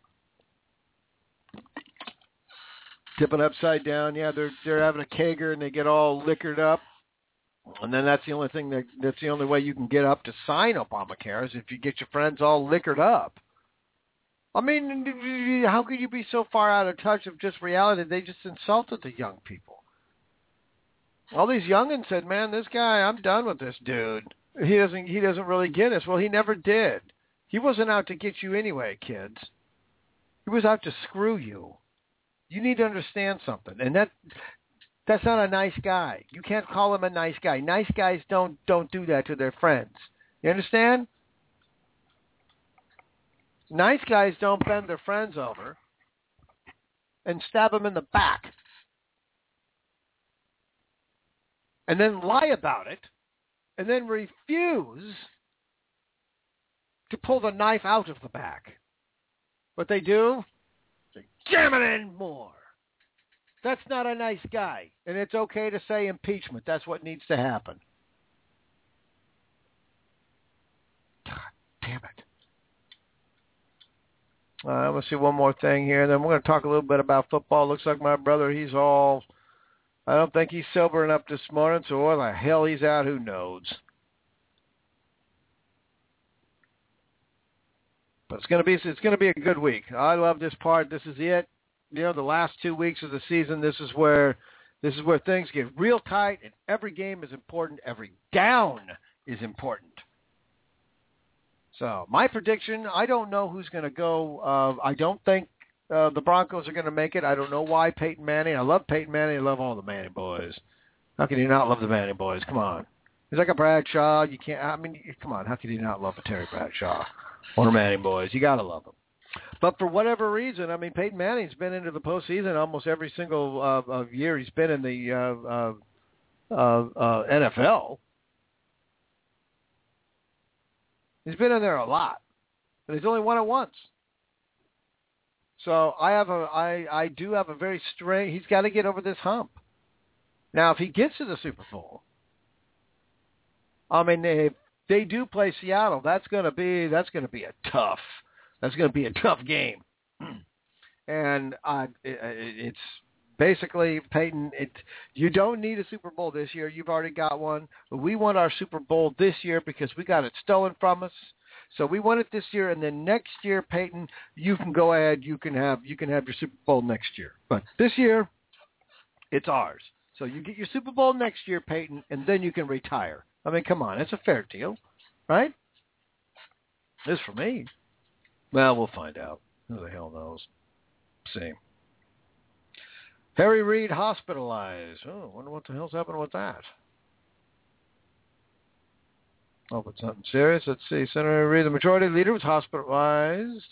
tip it upside down. Yeah, they're having a kegger and they get all liquored up. And then that's the only way you can get up to sign Obamacare is if you get your friends all liquored up. I mean, how could you be so far out of touch of just reality? They just insulted the young people. All these youngins said, "Man, this guy, I'm done with this dude. He doesn't really get us." Well, he never did. He wasn't out to get you anyway, kids. He was out to screw you. You need to understand something, and that's not a nice guy. You can't call him a nice guy. Nice guys don't do that to their friends. You understand? Nice guys don't bend their friends over and stab them in the back and then lie about it and then refuse to pull the knife out of the back. What they do? They jam it in more. That's not a nice guy. And it's okay to say impeachment. That's what needs to happen. God damn it. Let's see one more thing here. Then we're going to talk a little bit about football. Looks like my brother, I don't think he's sobering up this morning, so where the hell he's at, who knows. But it's going to be a good week. I love this part. This is it. You know, the last 2 weeks of the season, this is where things get real tight, and every game is important. Every down is important. So my prediction, I don't know who's going to go. I don't think the Broncos are going to make it. I don't know why. Peyton Manning. I love Peyton Manning. I love all the Manning boys. How can you not love the Manning boys? Come on. He's like a Bradshaw. You can't. I mean, come on. How can you not love a Terry Bradshaw or Manning boys? You got to love them. But for whatever reason, I mean, Peyton Manning's been into the postseason almost every single year he's been in the NFL. He's been in there a lot, but he's only won it once. So I do have a very strange. He's got to get over this hump. Now, if he gets to the Super Bowl, I mean, if they do play Seattle, that's going to be a tough. That's going to be a tough game. And it's basically, Peyton, you don't need a Super Bowl this year. You've already got one. But we want our Super Bowl this year because we got it stolen from us. So we want it this year, and then next year, Peyton, you can go ahead. You can have your Super Bowl next year. But this year, it's ours. So you get your Super Bowl next year, Peyton, and then you can retire. I mean, come on. It's a fair deal, right? This for me. Well, we'll find out. Who the hell knows? See. Harry Reid hospitalized. Oh, I wonder what the hell's happening with that. Hope it's nothing serious. Let's see. Senator Reid, the majority leader, was hospitalized.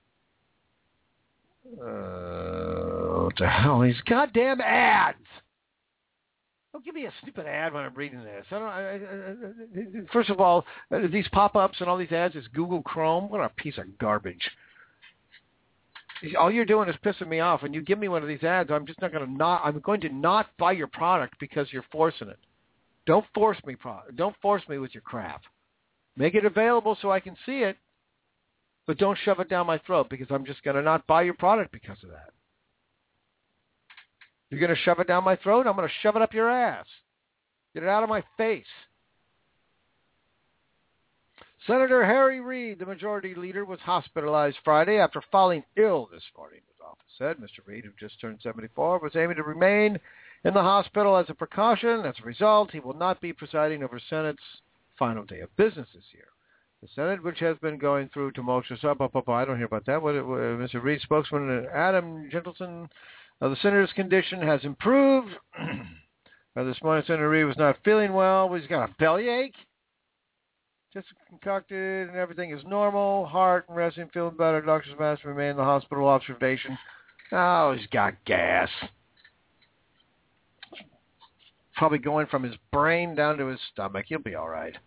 What the hell? These goddamn ads. Don't give me a stupid ad when I'm reading this. First of all, these pop-ups and all these ads is Google Chrome. What a piece of garbage. All you're doing is pissing me off. When you give me one of these ads, I'm going to not buy your product because you're forcing it. Don't force me with your crap. Make it available so I can see it, but don't shove it down my throat because I'm just going to not buy your product because of that. You're going to shove it down my throat? I'm going to shove it up your ass. Get it out of my face. Senator Harry Reid, the majority leader, was hospitalized Friday after falling ill this morning, his office said. Mr. Reid, who just turned 74, was aiming to remain in the hospital as a precaution. As a result, he will not be presiding over Senate's final day of business this year. The Senate, which has been going through tumultuous... I don't hear about that. Mr. Reid's spokesman, Adam Gentleson, the senator's condition has improved. This morning, Senator Reid was not feeling well. He's got a bellyache. Just concocted and everything is normal. Heart and resting, feeling better. Doctor's asked to remain in the hospital observation. Oh, he's got gas. Probably going from his brain down to his stomach. He'll be all right.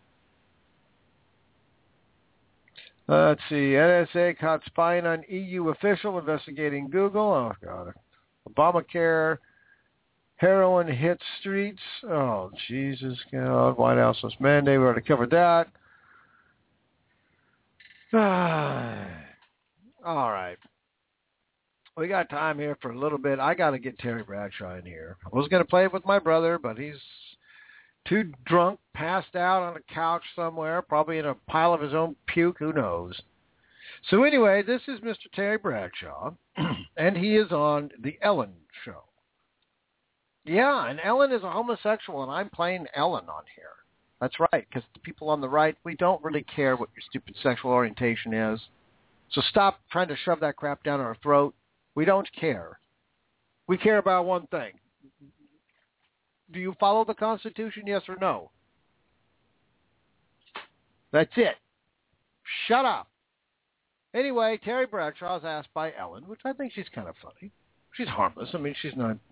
Let's see. NSA caught spying on EU official investigating Google. Oh, God. Obamacare. Heroin hits streets. Oh, Jesus. God. White House was mandate. We already covered that. All right. We got time here for a little bit. I got to get Terry Bradshaw in here. I was going to play it with my brother, but he's too drunk, passed out on a couch somewhere, probably in a pile of his own puke. Who knows? So anyway, this is Mr. Terry Bradshaw, and he is on The Ellen Show. Yeah, and Ellen is a homosexual, and I'm playing Ellen on here. That's right, because the people on the right, we don't really care what your stupid sexual orientation is. So stop trying to shove that crap down our throat. We don't care. We care about one thing. Do you follow the Constitution, yes or no? That's it. Shut up. Anyway, Terry Bradshaw is asked by Ellen, which I think she's kind of funny. She's harmless. I mean, she's not,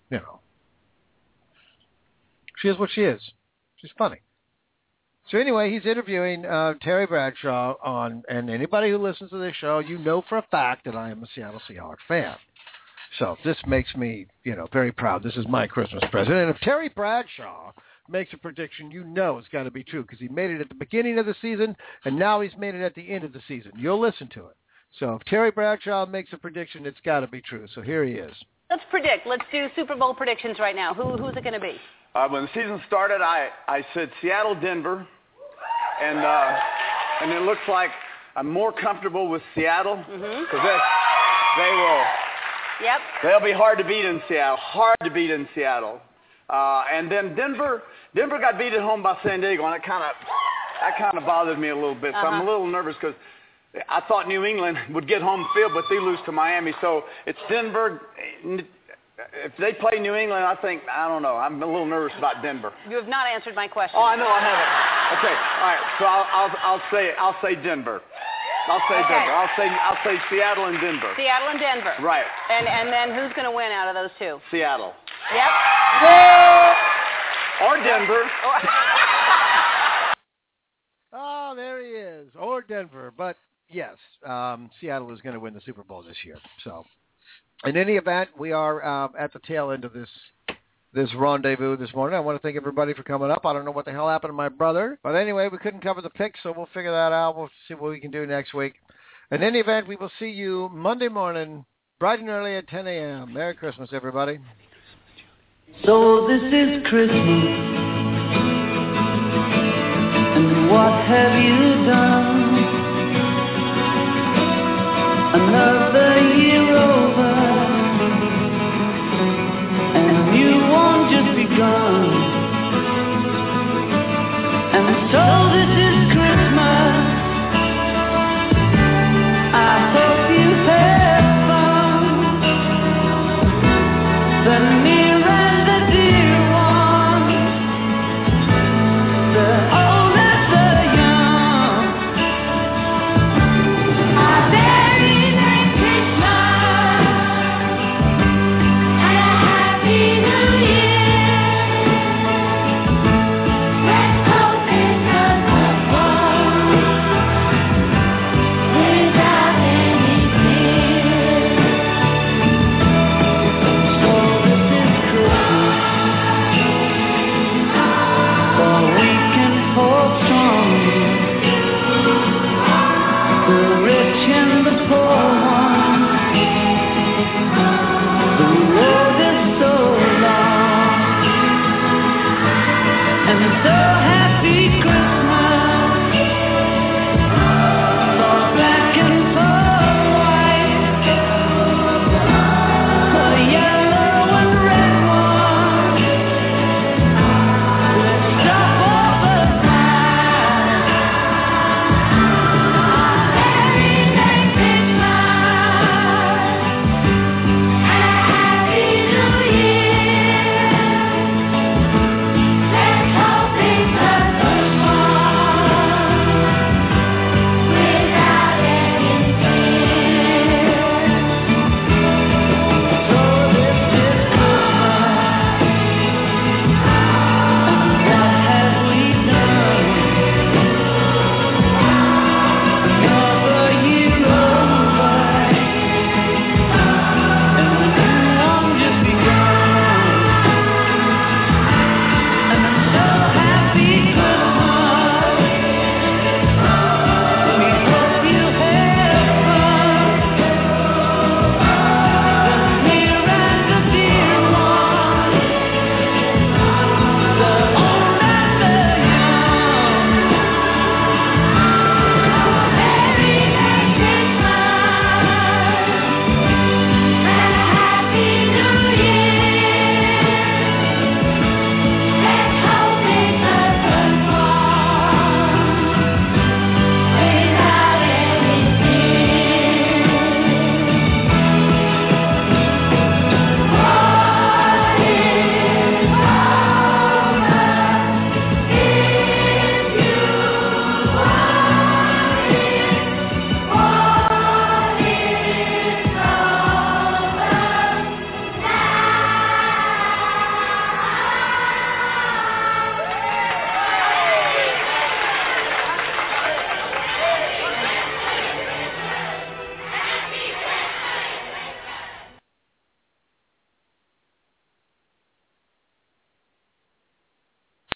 She is what she is. She's funny. So anyway, he's interviewing Terry Bradshaw on, and anybody who listens to this show, you know for a fact that I am a Seattle Seahawks fan. So this makes me, very proud. This is my Christmas present. And if Terry Bradshaw makes a prediction, you know it's got to be true because he made it at the beginning of the season, and now he's made it at the end of the season. You'll listen to it. So if Terry Bradshaw makes a prediction, it's got to be true. So here he is. Let's predict. Let's do Super Bowl predictions right now. Who's it going to be? When the season started, I said Seattle, Denver, and it looks like I'm more comfortable with Seattle because they will. Yep. They'll be hard to beat in Seattle. Hard to beat in Seattle. And then Denver got beat at home by San Diego, and that kind of bothered me a little bit. So I'm a little nervous because I thought New England would get home field, but they lose to Miami. So it's Denver. If they play New England, I don't know. I'm a little nervous about Denver. You have not answered my question. Oh, I know I haven't. Okay, all right. So I'll say Denver. I'll say Denver. I'll say Seattle and Denver. Seattle and Denver. Right. And then who's going to win out of those two? Seattle. Yep. Or Denver. Oh, there he is. Or Denver. But yes, Seattle is going to win the Super Bowl this year. So, in any event, we are at the tail end of this rendezvous this morning. I want to thank everybody for coming up. I don't know what the hell happened to my brother. But anyway, we couldn't cover the picks, so we'll figure that out. We'll see what we can do next week. In any event, we will see you Monday morning, bright and early at 10 a.m. Merry Christmas, everybody. So this is Christmas, and what have you